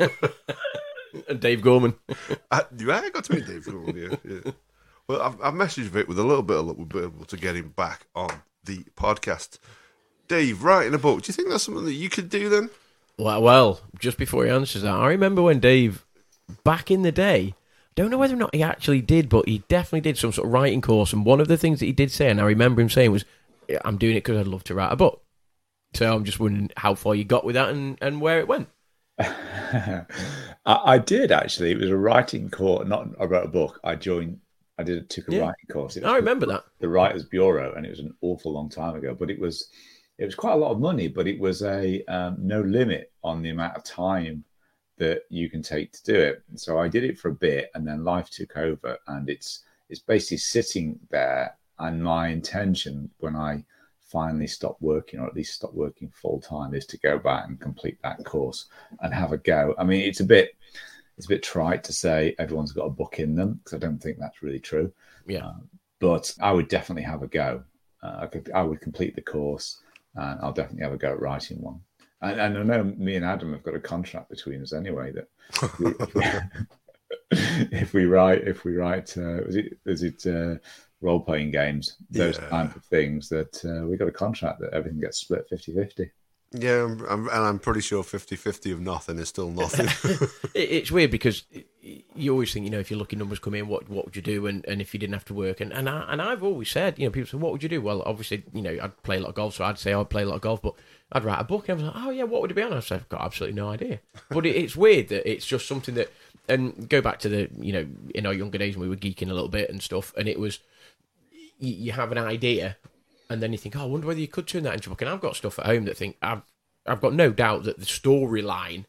[SPEAKER 2] And Dave Gorman.
[SPEAKER 1] I, yeah, I got to meet Dave Gorman, yeah. yeah. Well, I've, I've messaged Vic with a little bit of luck. We'll be able to get him back on the podcast. Dave, writing a book. Do you think that's something that you could do then?
[SPEAKER 2] Well, well, just before he answers that, I remember when Dave, back in the day, don't know whether or not he actually did, but he definitely did some sort of writing course. And one of the things that he did say, and I remember him saying, was, I'm doing it because I'd love to write a book. So I'm just wondering how far you got with that and, and where it went.
[SPEAKER 3] I, I did actually. It was a writing course. Not I wrote a book. I joined. I did took a
[SPEAKER 2] Yeah.
[SPEAKER 3] writing course. It was
[SPEAKER 2] I remember that.
[SPEAKER 3] The Writers Bureau, and it was an awful long time ago. But it was it was quite a lot of money. But it was a um, no limit on the amount of time that you can take to do it. So I did it for a bit, and then life took over, and it's it's basically sitting there. And my intention when I finally stop working, or at least stop working full time, is to go back and complete that course and have a go. I mean, it's a bit, it's a bit trite to say everyone's got a book in them, because I don't think that's really true.
[SPEAKER 2] Yeah,
[SPEAKER 3] uh, but I would definitely have a go. Uh, I could, I would complete the course, and I'll definitely have a go at writing one. And, and I know me and Adam have got a contract between us anyway that if we, if we write, if we write, uh, is it, is it? Uh, role-playing games, those yeah. type of things, that uh, we got a contract that everything gets split fifty-fifty.
[SPEAKER 1] Yeah, I'm, I'm, and I'm pretty sure fifty-fifty of nothing is still nothing.
[SPEAKER 2] it, it's weird because you always think, you know, if your lucky numbers come in, what what would you do? And, and if you didn't have to work, and and, I, and I've always said, you know, people say, what would you do? Well, obviously, you know, I'd play a lot of golf, so I'd say I'd play a lot of golf, but I'd write a book, and I was like, oh yeah, what would it be on? I said, I've got absolutely no idea. But it, it's weird that it's just something that, and go back to the, you know, in our younger days when we were geeking a little bit and stuff, and it was, you have an idea, and then you think, oh, I wonder whether you could turn that into a book. And I've got stuff at home that think I've I've got no doubt that the storyline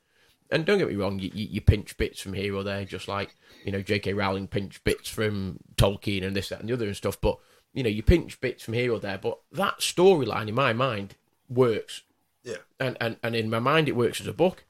[SPEAKER 2] And don't get me wrong, you, you, you pinch bits from here or there, just like, you know, J K Rowling pinched bits from Tolkien and this, that, and the other and stuff. But, you know, you pinch bits from here or there. But that storyline, in my mind, works.
[SPEAKER 1] Yeah.
[SPEAKER 2] And, and and in my mind, it works as a book.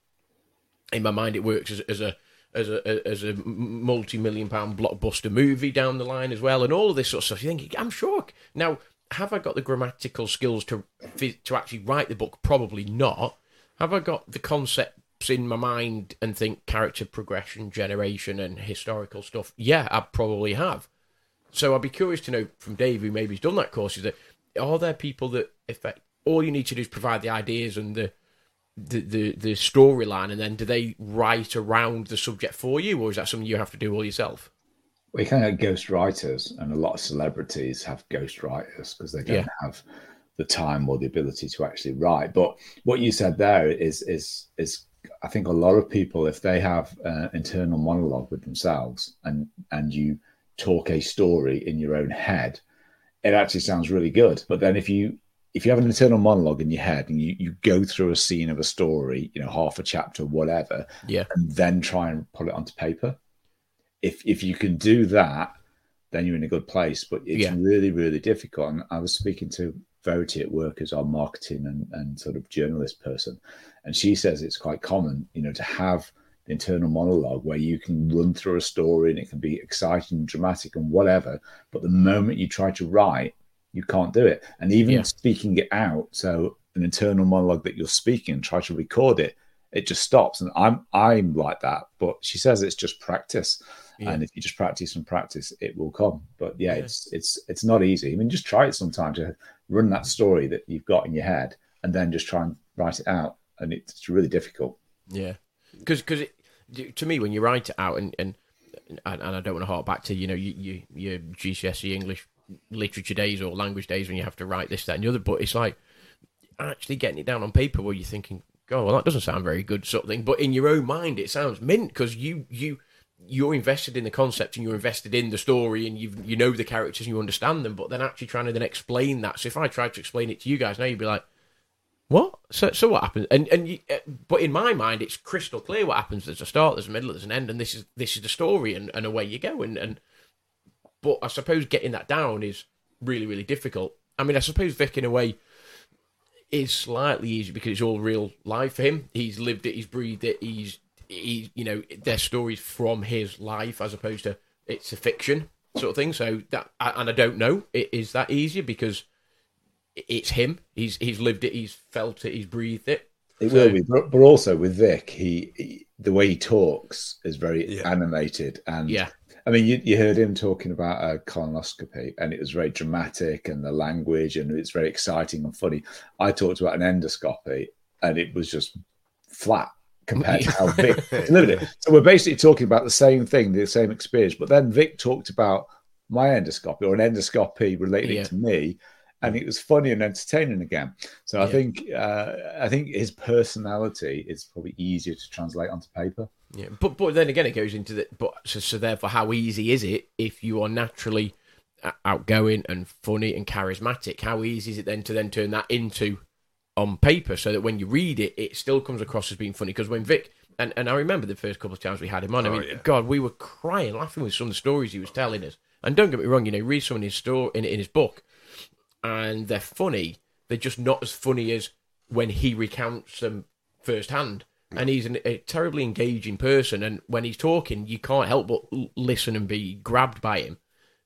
[SPEAKER 2] In my mind, it works as, as a as a as a multi-million pound blockbuster movie down the line as well, and all of this sort of stuff. You think, I'm sure. Now, have I got the grammatical skills to to actually write the book? Probably not. Have I got the concepts in my mind and think character progression, generation, and historical stuff? Yeah, I probably have. So I'd be curious to know from Dave, who maybe has done that course, is that are there people that, if all you need to do is provide the ideas and the the the, the storyline, and then do they write around the subject for you, or is that something you have to do all yourself?
[SPEAKER 3] We kind of ghost writers, and a lot of celebrities have ghost writers because they don't
[SPEAKER 2] Yeah.
[SPEAKER 3] have the time or the ability to actually write. But what you said there is is is I think a lot of people, if they have an internal monologue with themselves, and and you talk a story in your own head, it actually sounds really good. But then if you if you have an internal monologue in your head and you, you go through a scene of a story, you know, half a chapter, whatever,
[SPEAKER 2] Yeah.
[SPEAKER 3] and then try and put it onto paper, if if you can do that, then you're in a good place. But it's
[SPEAKER 2] Yeah.
[SPEAKER 3] really, really difficult. And I was speaking to Verity at work as our marketing and, and sort of journalist person, and she says it's quite common, you know, to have the internal monologue where you can run through a story and it can be exciting, dramatic, and whatever. But the moment you try to write, you can't do it. And even
[SPEAKER 2] Yeah.
[SPEAKER 3] speaking it out, so an internal monologue that you're speaking and try to record it, it just stops. And I'm I'm like that. But she says it's just practice.
[SPEAKER 2] Yeah.
[SPEAKER 3] And if you just practice and practice, it will come. But yeah,
[SPEAKER 2] Yeah.
[SPEAKER 3] it's it's it's not easy. I mean, just try it sometime to run that story that you've got in your head and then just try and write it out. And it's really difficult.
[SPEAKER 2] Yeah, because because to me, when you write it out, and and and I don't want to hark back to, you know, you, you your G C S E English literature days or language days when you have to write this, that, and the other. But it's like actually getting it down on paper where you're thinking, "God, well, that doesn't sound very good," sort of thing. But in your own mind, it sounds mint because you you you're invested in the concept and you're invested in the story and you you know the characters and you understand them. But then actually trying to then explain that. So if I tried to explain it to you guys now, you'd be like, what? So so what happens? And and you, uh, but in my mind, it's crystal clear what happens. There's a start, there's a middle, there's an end, and this is this is the story, and, and away you go. And, and but I suppose getting that down is really really difficult. I mean, I suppose Vic in a way is slightly easy because it's all real life for him. He's lived it, he's breathed it, he's he's you know their stories from his life as opposed to it's a fiction sort of thing. So that and I don't know, is that easier because it's him. He's he's lived it. He's felt it. He's breathed it.
[SPEAKER 3] It
[SPEAKER 2] So-
[SPEAKER 3] will be, but, but also with Vic, he, he the way he talks is very
[SPEAKER 1] Yeah.
[SPEAKER 3] animated, and
[SPEAKER 2] Yeah.
[SPEAKER 3] I mean, you, you heard him talking about a colonoscopy, and it was very dramatic, and the language, and it's very exciting and funny. I talked about an endoscopy, and it was just flat compared to how Vic delivered it. So we're basically talking about the same thing, the same experience. But then Vic talked about my endoscopy or an endoscopy relating
[SPEAKER 2] Yeah.
[SPEAKER 3] to me. And it was funny and entertaining again. So I
[SPEAKER 2] Yeah.
[SPEAKER 3] think uh, I think his personality is probably easier to translate onto paper.
[SPEAKER 2] Yeah, but but then again, it goes into the but so, so therefore, how easy is it if you are naturally uh, outgoing and funny and charismatic? How easy is it then to then turn that into on paper so that when you read it, it still comes across as being funny? Because when Vic and, and I remember the first couple of times we had him on, I
[SPEAKER 1] Oh,
[SPEAKER 2] mean,
[SPEAKER 1] yeah.
[SPEAKER 2] God, we were crying, laughing with some of the stories he was telling us. And don't get me wrong, you know, read some in his store in in his book, and they're funny. They're just not as funny as when he recounts them firsthand. And he's an, a terribly engaging person, and when he's talking, you can't help but l- listen and be grabbed by him.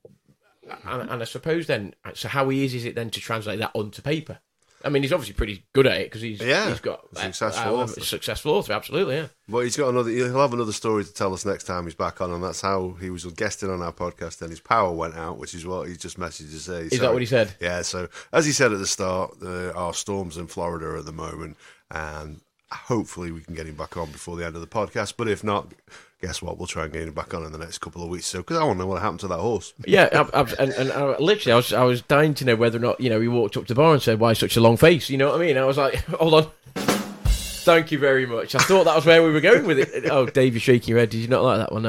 [SPEAKER 2] And, and I suppose then, so how easy is it then to translate that onto paper? I mean, he's obviously pretty good at it because he's
[SPEAKER 1] Yeah,
[SPEAKER 2] he's got
[SPEAKER 1] a successful
[SPEAKER 2] uh,
[SPEAKER 1] author.
[SPEAKER 2] a successful author, absolutely, yeah.
[SPEAKER 1] Well, he's got another. He'll have another story to tell us next time he's back on, and that's how he was guesting on our podcast. Then his power went out, which is what he just messaged to say.
[SPEAKER 2] Is that what he said?
[SPEAKER 1] Yeah. So as he said at the start, there are storms in Florida at the moment, and hopefully we can get him back on before the end of the podcast. But if not, guess what? We'll try and get him back on in the next couple of weeks. So because I want to know what happened to that horse.
[SPEAKER 2] Yeah, ab- ab- and, and I, literally, I was I was dying to know whether or not, you know, he walked up to the bar and said, "Why such a long face?" You know what I mean? I was like, "Hold on, thank you very much." I thought that was where we were going with it. Oh, Dave, you're shaking your head. Did you not like that one? No.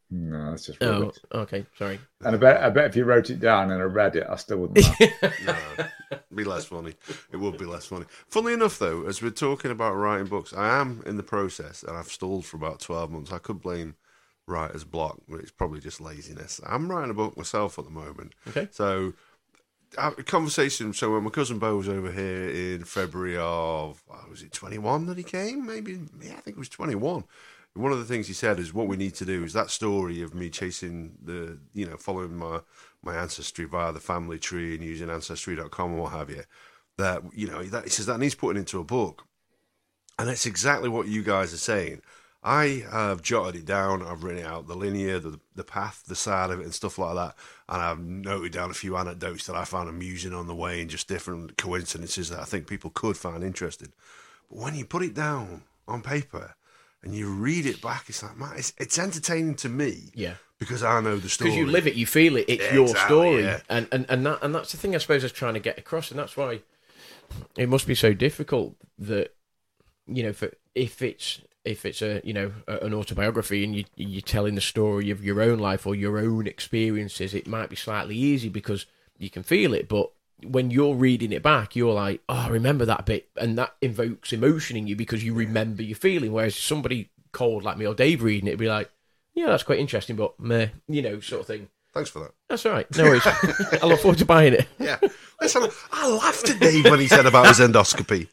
[SPEAKER 3] No, that's just
[SPEAKER 2] Oh,
[SPEAKER 3] rubbish.
[SPEAKER 2] okay, sorry.
[SPEAKER 3] And I bet, I bet if you wrote it down and I read it, I still wouldn't laugh.
[SPEAKER 1] No, it'd be less funny. It would be less funny. Funnily enough, though, as we're talking about writing books, I am in the process, and I've stalled for about twelve months. I could blame writer's block, but it's probably just laziness. I'm writing a book myself at the moment.
[SPEAKER 2] Okay.
[SPEAKER 1] So, a conversation. So, when my cousin Bo was over here in February of, oh, was it twenty-one that he came? Maybe, yeah, I think it was twenty-one. One of the things he said is what we need to do is that story of me chasing the, you know, following my, my ancestry via the family tree and using ancestry dot com and what have you. That, you know, that, he says that needs putting into a book. And it's exactly what you guys are saying. I have jotted it down. I've written it out, the linear, the, the path, the side of it and stuff like that. And I've noted down a few anecdotes that I found amusing on the way and just different coincidences that I think people could find interesting. But when you put it down on paper, and you read it back, it's like, man, it's, it's entertaining to me.
[SPEAKER 2] Yeah.
[SPEAKER 1] Because I know the story.
[SPEAKER 2] Because you live it, you feel it, it's
[SPEAKER 1] Yeah,
[SPEAKER 2] your
[SPEAKER 1] exactly,
[SPEAKER 2] story.
[SPEAKER 1] yeah.
[SPEAKER 2] And, and, and, that, and that's the thing I suppose I was trying to get across, and that's why it must be so difficult that, you know, for if it's if it's a you know a, an autobiography and you, you're telling the story of your own life or your own experiences, it might be slightly easy because you can feel it, but when you're reading it back, you're like, oh, I remember that bit, and that invokes emotion in you because you remember your feeling. Whereas somebody cold like me or Dave reading it, it'd be like, yeah, that's quite interesting, but meh, you know, sort of thing.
[SPEAKER 1] Thanks for that.
[SPEAKER 2] That's all right. No worries. I look forward to buying it.
[SPEAKER 1] Yeah. Listen, I laughed at Dave when he said about his endoscopy.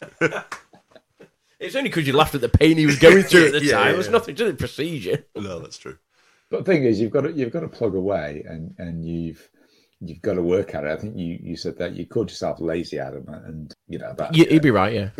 [SPEAKER 2] It's only because you laughed at the pain he was going through at the
[SPEAKER 1] Yeah,
[SPEAKER 2] time.
[SPEAKER 1] yeah,
[SPEAKER 2] It was
[SPEAKER 1] yeah.
[SPEAKER 2] nothing to do with procedure.
[SPEAKER 1] No, that's true.
[SPEAKER 3] But the thing is, you've got to you've got to plug away, and and you've you've got to work at it. I think you, you said that you called yourself lazy, Adam, and you know that.
[SPEAKER 2] You, you'd be right, yeah.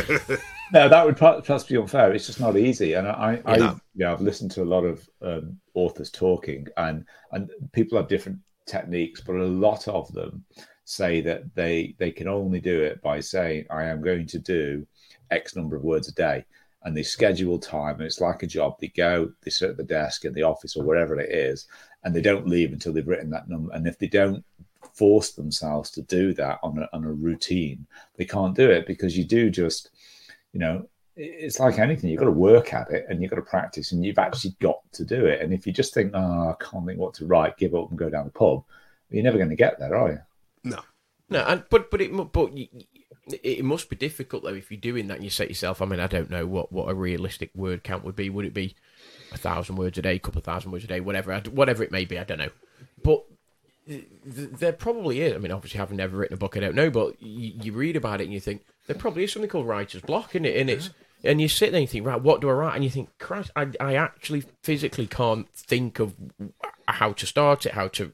[SPEAKER 3] No, that would perhaps be unfair. It's just not easy, and I, I,
[SPEAKER 1] Yeah.
[SPEAKER 3] you know, I've listened to a lot of um, authors talking, and and people have different techniques, but a lot of them say that they they can only do it by saying, "I am going to do X number of words a day," and they schedule time, and it's like a job. They go, they sit at the desk in the office or wherever it is, and they don't leave until they've written that number. And if they don't force themselves to do that on a, on a routine, they can't do it, because you do just, you know, it's like anything. You've got to work at it and you've got to practice, and you've actually got to do it. And if you just think, oh, I can't think what to write, give up and go down the pub, you're never going to get there, are you?
[SPEAKER 1] No.
[SPEAKER 2] No, and, but but it mu- but you, it must be difficult though if you're doing that and you say to yourself, I mean, I don't know what, what a realistic word count would be. Would it be a thousand words a day, a couple of thousand words a day, whatever, I- whatever it may be? I don't know. But th- there probably is. I mean, obviously, having never written a book, I don't know. But you, you read about it and you think there probably is something called writer's block in it, and it's and you sit there and you think, right, what do I write? And you think, Christ, I I actually physically can't think of how to start it, how to.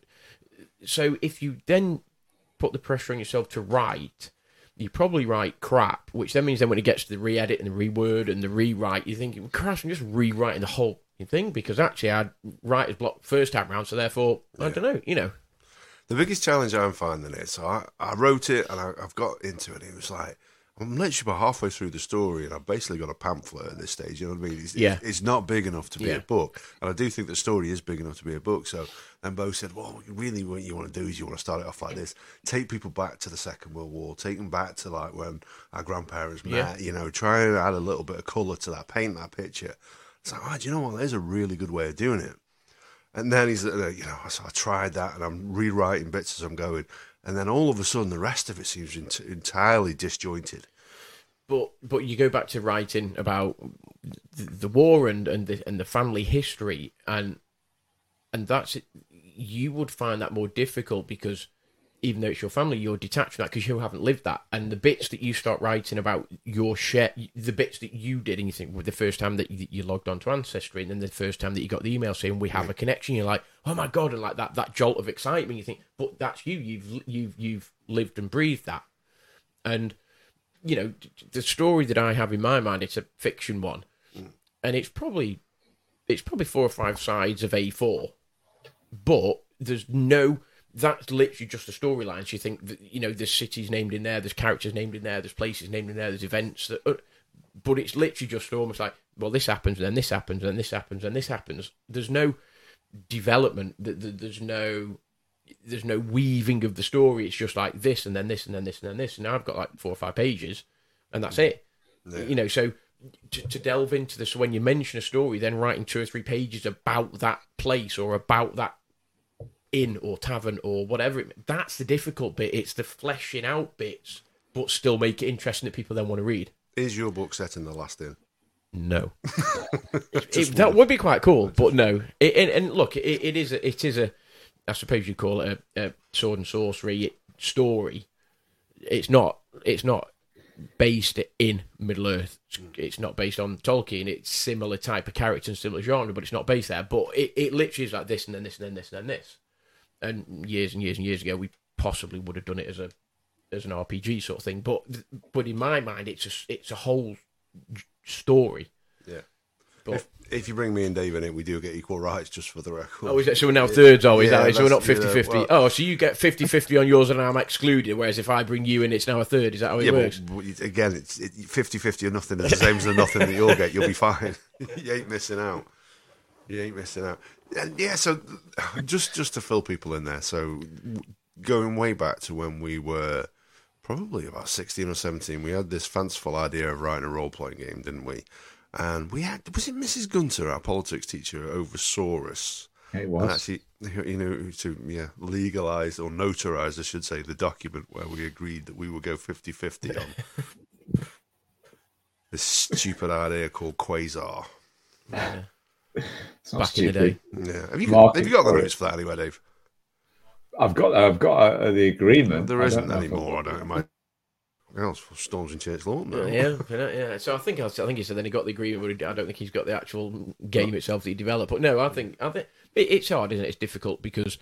[SPEAKER 2] So if you then put the pressure on yourself to write, you probably write crap, which then means then when it gets to the re-edit and the reword and the rewrite, you're thinking, Christ, I'm just rewriting the whole thing, because actually I had writer's block first time round, so therefore, I don't know, you know.
[SPEAKER 1] The biggest challenge I'm finding is, so I, I wrote it and I, I've got into it. It was like, I'm literally about halfway through the story and I've basically got a pamphlet at this stage. You know what I mean? It's,
[SPEAKER 2] Yeah.
[SPEAKER 1] it's not big enough to be
[SPEAKER 2] Yeah.
[SPEAKER 1] a book. And I do think the story is big enough to be a book. So then Bo said, well, really what you want to do is you want to start it off like this. Take people back to the Second World War. Take them back to like when our grandparents met.
[SPEAKER 2] Yeah.
[SPEAKER 1] You know, try and add a little bit of colour to that, paint that picture. It's like, oh, do you know what? There's a really good way of doing it. And then he's, uh, you know, so I tried that and I'm rewriting bits as I'm going. And then all of a sudden, the rest of it seems ent- entirely disjointed.
[SPEAKER 2] But but you go back to writing about the, the war and and the, and the family history, and and that's it. You would find that more difficult because even though it's your family, you're detached from that because you haven't lived that. And the bits that you start writing about your share, the bits that you did, and you think, well, the first time that you, you logged onto Ancestry, and then the first time that you got the email saying we have a connection, you're like, oh my god, and like that that jolt of excitement. You think, but that's you. You've you've you've lived and breathed that, and you know the story that I have in my mind. It's a fiction one, and it's probably it's probably four or five sides of A four, but there's no. That's literally just the storylines. So you think, that, you know, there's cities named in there, there's characters named in there, there's places named in there, there's events that, uh, but it's literally just almost like, well, this happens, and then this happens, and then this happens, and this happens. There's no development. There's no, there's no weaving of the story. It's just like this, and then this, and then this, and then this. And now I've got like four or five pages, and that's it.
[SPEAKER 1] Yeah.
[SPEAKER 2] You know, so to, to delve into this. So when you mention a story, then writing two or three pages about that place or about that inn or tavern or whatever, it, that's the difficult bit. It's the fleshing out bits, but still make it interesting that people then want to read.
[SPEAKER 1] Is your book set in the last inn?
[SPEAKER 2] No. it, it, that would be quite cool, but no. It, and, and look, it, it is a, it is a, I suppose you call it a, a sword and sorcery story. It's not. It's not based in Middle Earth. It's not based on Tolkien. It's similar type of character and similar genre, but it's not based there. But it, it literally is like this and then this and then this and then this. And years and years and years ago, we possibly would have done it as a as an R P G sort of thing. But but in my mind, it's a it's a whole story.
[SPEAKER 1] Yeah.
[SPEAKER 2] But
[SPEAKER 1] if, if you bring me and Dave in it, we do get equal rights, just for the record.
[SPEAKER 2] Oh, is it? So we're now thirds, are we?
[SPEAKER 1] Yeah,
[SPEAKER 2] Is that, so we're not
[SPEAKER 1] that's-
[SPEAKER 2] fifty-fifty.
[SPEAKER 1] yeah, well-
[SPEAKER 2] Oh, so you get fifty-fifty on yours and I'm excluded, whereas if I bring you in, it's now a third. Is that how it
[SPEAKER 1] Yeah,
[SPEAKER 2] works?
[SPEAKER 1] but, but again, it's it, fifty-fifty or nothing. It's the same as the nothing that you'll get. You'll be fine. You ain't missing out. You ain't missing out. And yeah, so just just to fill people in there. So going way back to when we were probably about sixteen or seventeen, we had this fanciful idea of writing a role-playing game, didn't we? And we had, was it Missus Gunter, our politics teacher, oversaw us?
[SPEAKER 3] It
[SPEAKER 1] And
[SPEAKER 3] was.
[SPEAKER 1] actually, you know, to yeah, legalise or notarise, I should say, the document where we agreed that we would go fifty-fifty on this stupid idea called Quasar.
[SPEAKER 2] Yeah.
[SPEAKER 3] It's not
[SPEAKER 2] Back in the
[SPEAKER 3] stupid.
[SPEAKER 2] day.
[SPEAKER 1] Yeah, have you got,
[SPEAKER 3] Market
[SPEAKER 1] have you got the
[SPEAKER 3] for it.
[SPEAKER 1] notes for that anyway, Dave?
[SPEAKER 3] I've got I've got uh, the agreement.
[SPEAKER 1] There
[SPEAKER 3] I
[SPEAKER 1] isn't
[SPEAKER 3] don't know if
[SPEAKER 1] anymore. I
[SPEAKER 3] I've got
[SPEAKER 1] don't imagine. Else for Storms in Church Lawton. now.
[SPEAKER 2] Yeah, yeah, yeah. So I think I think he said then he got the agreement, but I don't think he's got the actual game itself that he developed. But no, I think I think it, it's hard, isn't it? It's difficult because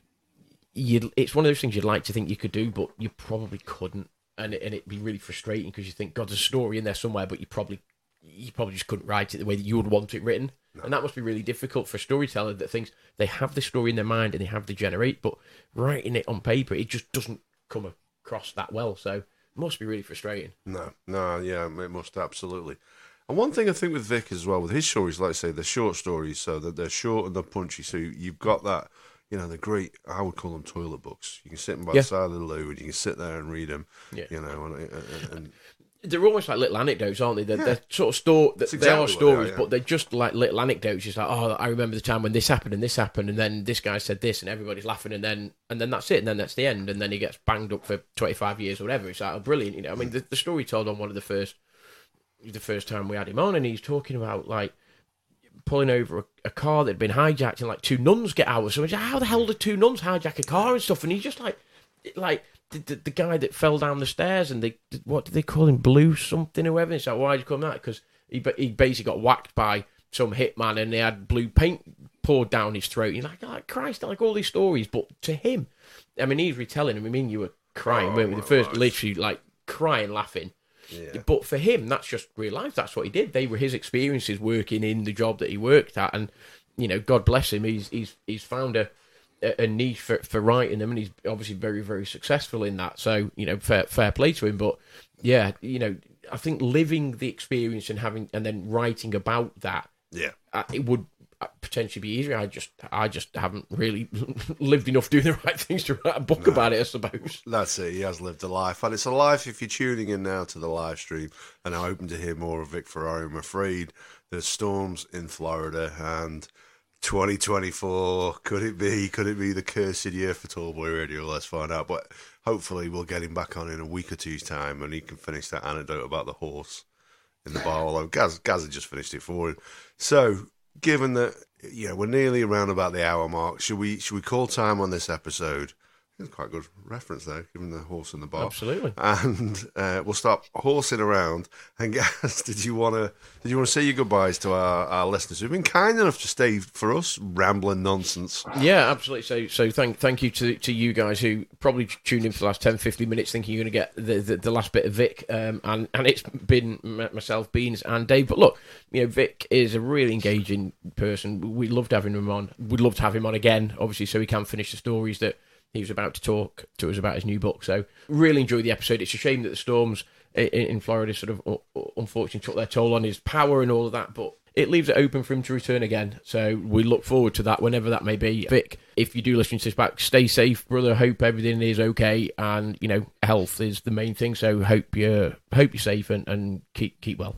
[SPEAKER 2] you. It's one of those things you'd like to think you could do, but you probably couldn't, and it, and it'd be really frustrating because you think, God, there's a story in there somewhere, but you probably you probably just couldn't write it the way that you would want it written, no. And that must be really difficult for a storyteller that thinks they have the story in their mind and they have the generate, but writing it on paper, it just doesn't come across that well. So. Must be really frustrating.
[SPEAKER 1] No, no, yeah, it must absolutely. And one thing I think with Vic as well, with his stories, like I say, they're short stories, so that they're short and they're punchy. So you've got that, you know, the great, I would call them toilet books. You can sit them by
[SPEAKER 2] Yeah.
[SPEAKER 1] the side of the loo and you can sit there and read them,
[SPEAKER 2] Yeah.
[SPEAKER 1] you know, and, and, and
[SPEAKER 2] They're almost like little anecdotes, aren't they? They're,
[SPEAKER 1] Yeah.
[SPEAKER 2] they're sort of store. They
[SPEAKER 1] exactly
[SPEAKER 2] are
[SPEAKER 1] what they
[SPEAKER 2] stories,
[SPEAKER 1] are, yeah.
[SPEAKER 2] but they're just like little anecdotes. It's like, oh, I remember the time when this happened and this happened, and then this guy said this, and everybody's laughing, and then and then that's it, and then that's the end, and then he gets banged up for twenty-five years or whatever. It's like, oh, brilliant, you know. I mean, the, the story told on one of the first, the first time we had him on, and he's talking about like pulling over a, a car that had been hijacked, and like two nuns get out. So he's like, how the hell did two nuns hijack a car and stuff? And he's just like, like. The, the, the guy that fell down the stairs and they what did they call him, Blue something or whatever. It's like, why did you call him that? Because he ba- he basically got whacked by some hitman and they had blue paint poured down his throat. You're like, oh, Christ, I like all these stories, but to him, I mean, he's retelling them. I mean, you were crying,
[SPEAKER 1] Oh,
[SPEAKER 2] weren't we?
[SPEAKER 1] my
[SPEAKER 2] The first,
[SPEAKER 1] life.
[SPEAKER 2] literally, like crying, laughing.
[SPEAKER 1] yeah.
[SPEAKER 2] But for him, that's just real life. That's what he did. They were his experiences working in the job that he worked at, and you know, God bless him. He's he's he's found a. a niche for, for writing them, and he's obviously very, very successful in that. So, you know, fair fair play to him. But yeah, you know, I think living the experience and having and then writing about that,
[SPEAKER 1] Yeah.
[SPEAKER 2] uh, it would uh, potentially be easier. I just I just haven't really lived enough doing the right things to write a book
[SPEAKER 1] No.
[SPEAKER 2] about it, I suppose.
[SPEAKER 1] That's it. He has lived a life, and it's a life. If you're tuning in now to the live stream, and I'm hoping to hear more of Vic Ferrari, I'm afraid there's storms in Florida, and twenty twenty-four, could it be? Could it be the cursed year for Tallboy Radio? Let's find out. But hopefully, we'll get him back on in a week or two's time, and he can finish that anecdote about the horse in the bar. Although Gaz, Gaz had just finished it for him. So, given that you know we're nearly around about the hour mark, should we should we call time on this episode? That's quite a good reference there, given the horse in the bar.
[SPEAKER 2] Absolutely.
[SPEAKER 1] And uh, we'll stop horsing around. And Gaz, did you want to did you want to say your goodbyes to our, our listeners who've been kind enough to stay for us rambling nonsense?
[SPEAKER 2] Yeah, absolutely. So, so thank thank you to to you guys who probably tuned in for the last ten, fifteen minutes thinking you're going to get the, the, the last bit of Vic. Um, and, and it's been m- myself, Beans, and Dave. But look, you know, Vic is a really engaging person. We loved having him on. We'd love to have him on again, obviously, so he can finish the stories that he was about to talk to us about his new book. So really enjoyed the episode. It's a shame that the storms in, in Florida sort of uh, unfortunately took their toll on his power and all of that, but it leaves it open for him to return again. So we look forward to that whenever that may be. Vic, if you do listen to this back, stay safe, brother. Hope everything is okay, and you know, health is the main thing. So hope you're hope you're safe and, and keep keep well.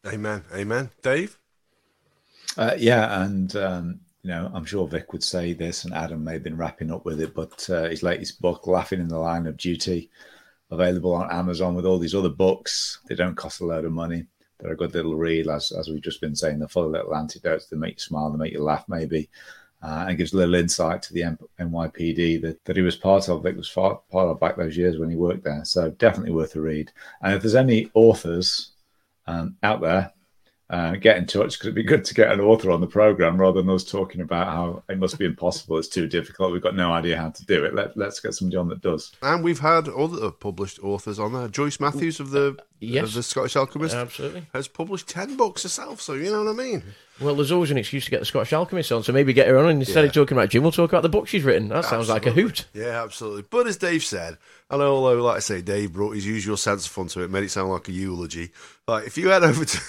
[SPEAKER 1] Amen. Amen. Dave?
[SPEAKER 3] Uh, yeah, and um, you know, I'm sure Vic would say this, and Adam may have been wrapping up with it, but uh, his latest book, Laughing in the Line of Duty, available on Amazon with all these other books. They don't cost a load of money. They're a good little read, as as we've just been saying. They're full of little antidotes that make you smile, they make you laugh, maybe, uh, and gives a little insight to the N Y P D that, that he was part of. Vic was part, part of back those years when he worked there. So definitely worth a read. And if there's any authors um, out there, Uh, get in touch, because it'd be good to get an author on the program rather than us talking about how it must be impossible, it's too difficult, we've got no idea how to do it. Let, let's get somebody on that does.
[SPEAKER 1] And we've had other published authors on there. Joyce Matthews of the
[SPEAKER 2] yes.
[SPEAKER 1] of the Scottish Alchemist
[SPEAKER 2] Absolutely.
[SPEAKER 1] has published ten books herself, so you know what I mean.
[SPEAKER 2] Well, there's always an excuse to get the Scottish Alchemist on, so maybe get her on, and instead
[SPEAKER 1] Yeah.
[SPEAKER 2] of talking about Jim, we'll talk about the book she's written. That sounds
[SPEAKER 1] Absolutely.
[SPEAKER 2] like a hoot.
[SPEAKER 1] Yeah, absolutely. But as Dave said, and although, like I say, Dave brought his usual sense of fun to it, made it sound like a eulogy. Like, if you head over to,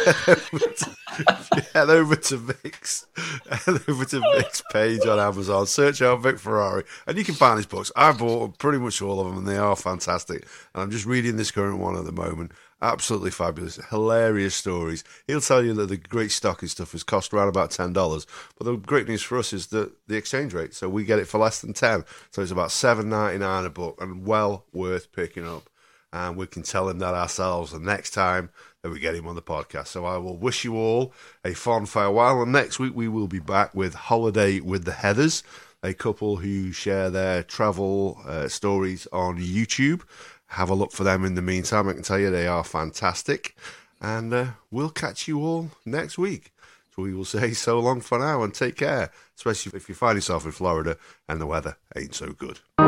[SPEAKER 1] if you head over to Vic's, head over to Vic's page on Amazon, search out Vic Ferrari, and you can find his books. I bought pretty much all of them, and they are fantastic. And I'm just reading this current one at the moment. Absolutely fabulous, hilarious stories. He'll tell you that the great stock and stuff has cost around about ten dollars. But the great news for us is that the exchange rate. So we get it for less than ten. So it's about seven ninety nine a book, and well worth picking up. And we can tell him that ourselves the next time that we get him on the podcast. So I will wish you all a fond farewell. And next week we will be back with Holiday with the Heathers, a couple who share their travel uh, stories on YouTube. Have a look for them in the meantime. I can tell you they are fantastic. And uh, we'll catch you all next week. So we will say so long for now and take care, especially if you find yourself in Florida and the weather ain't so good.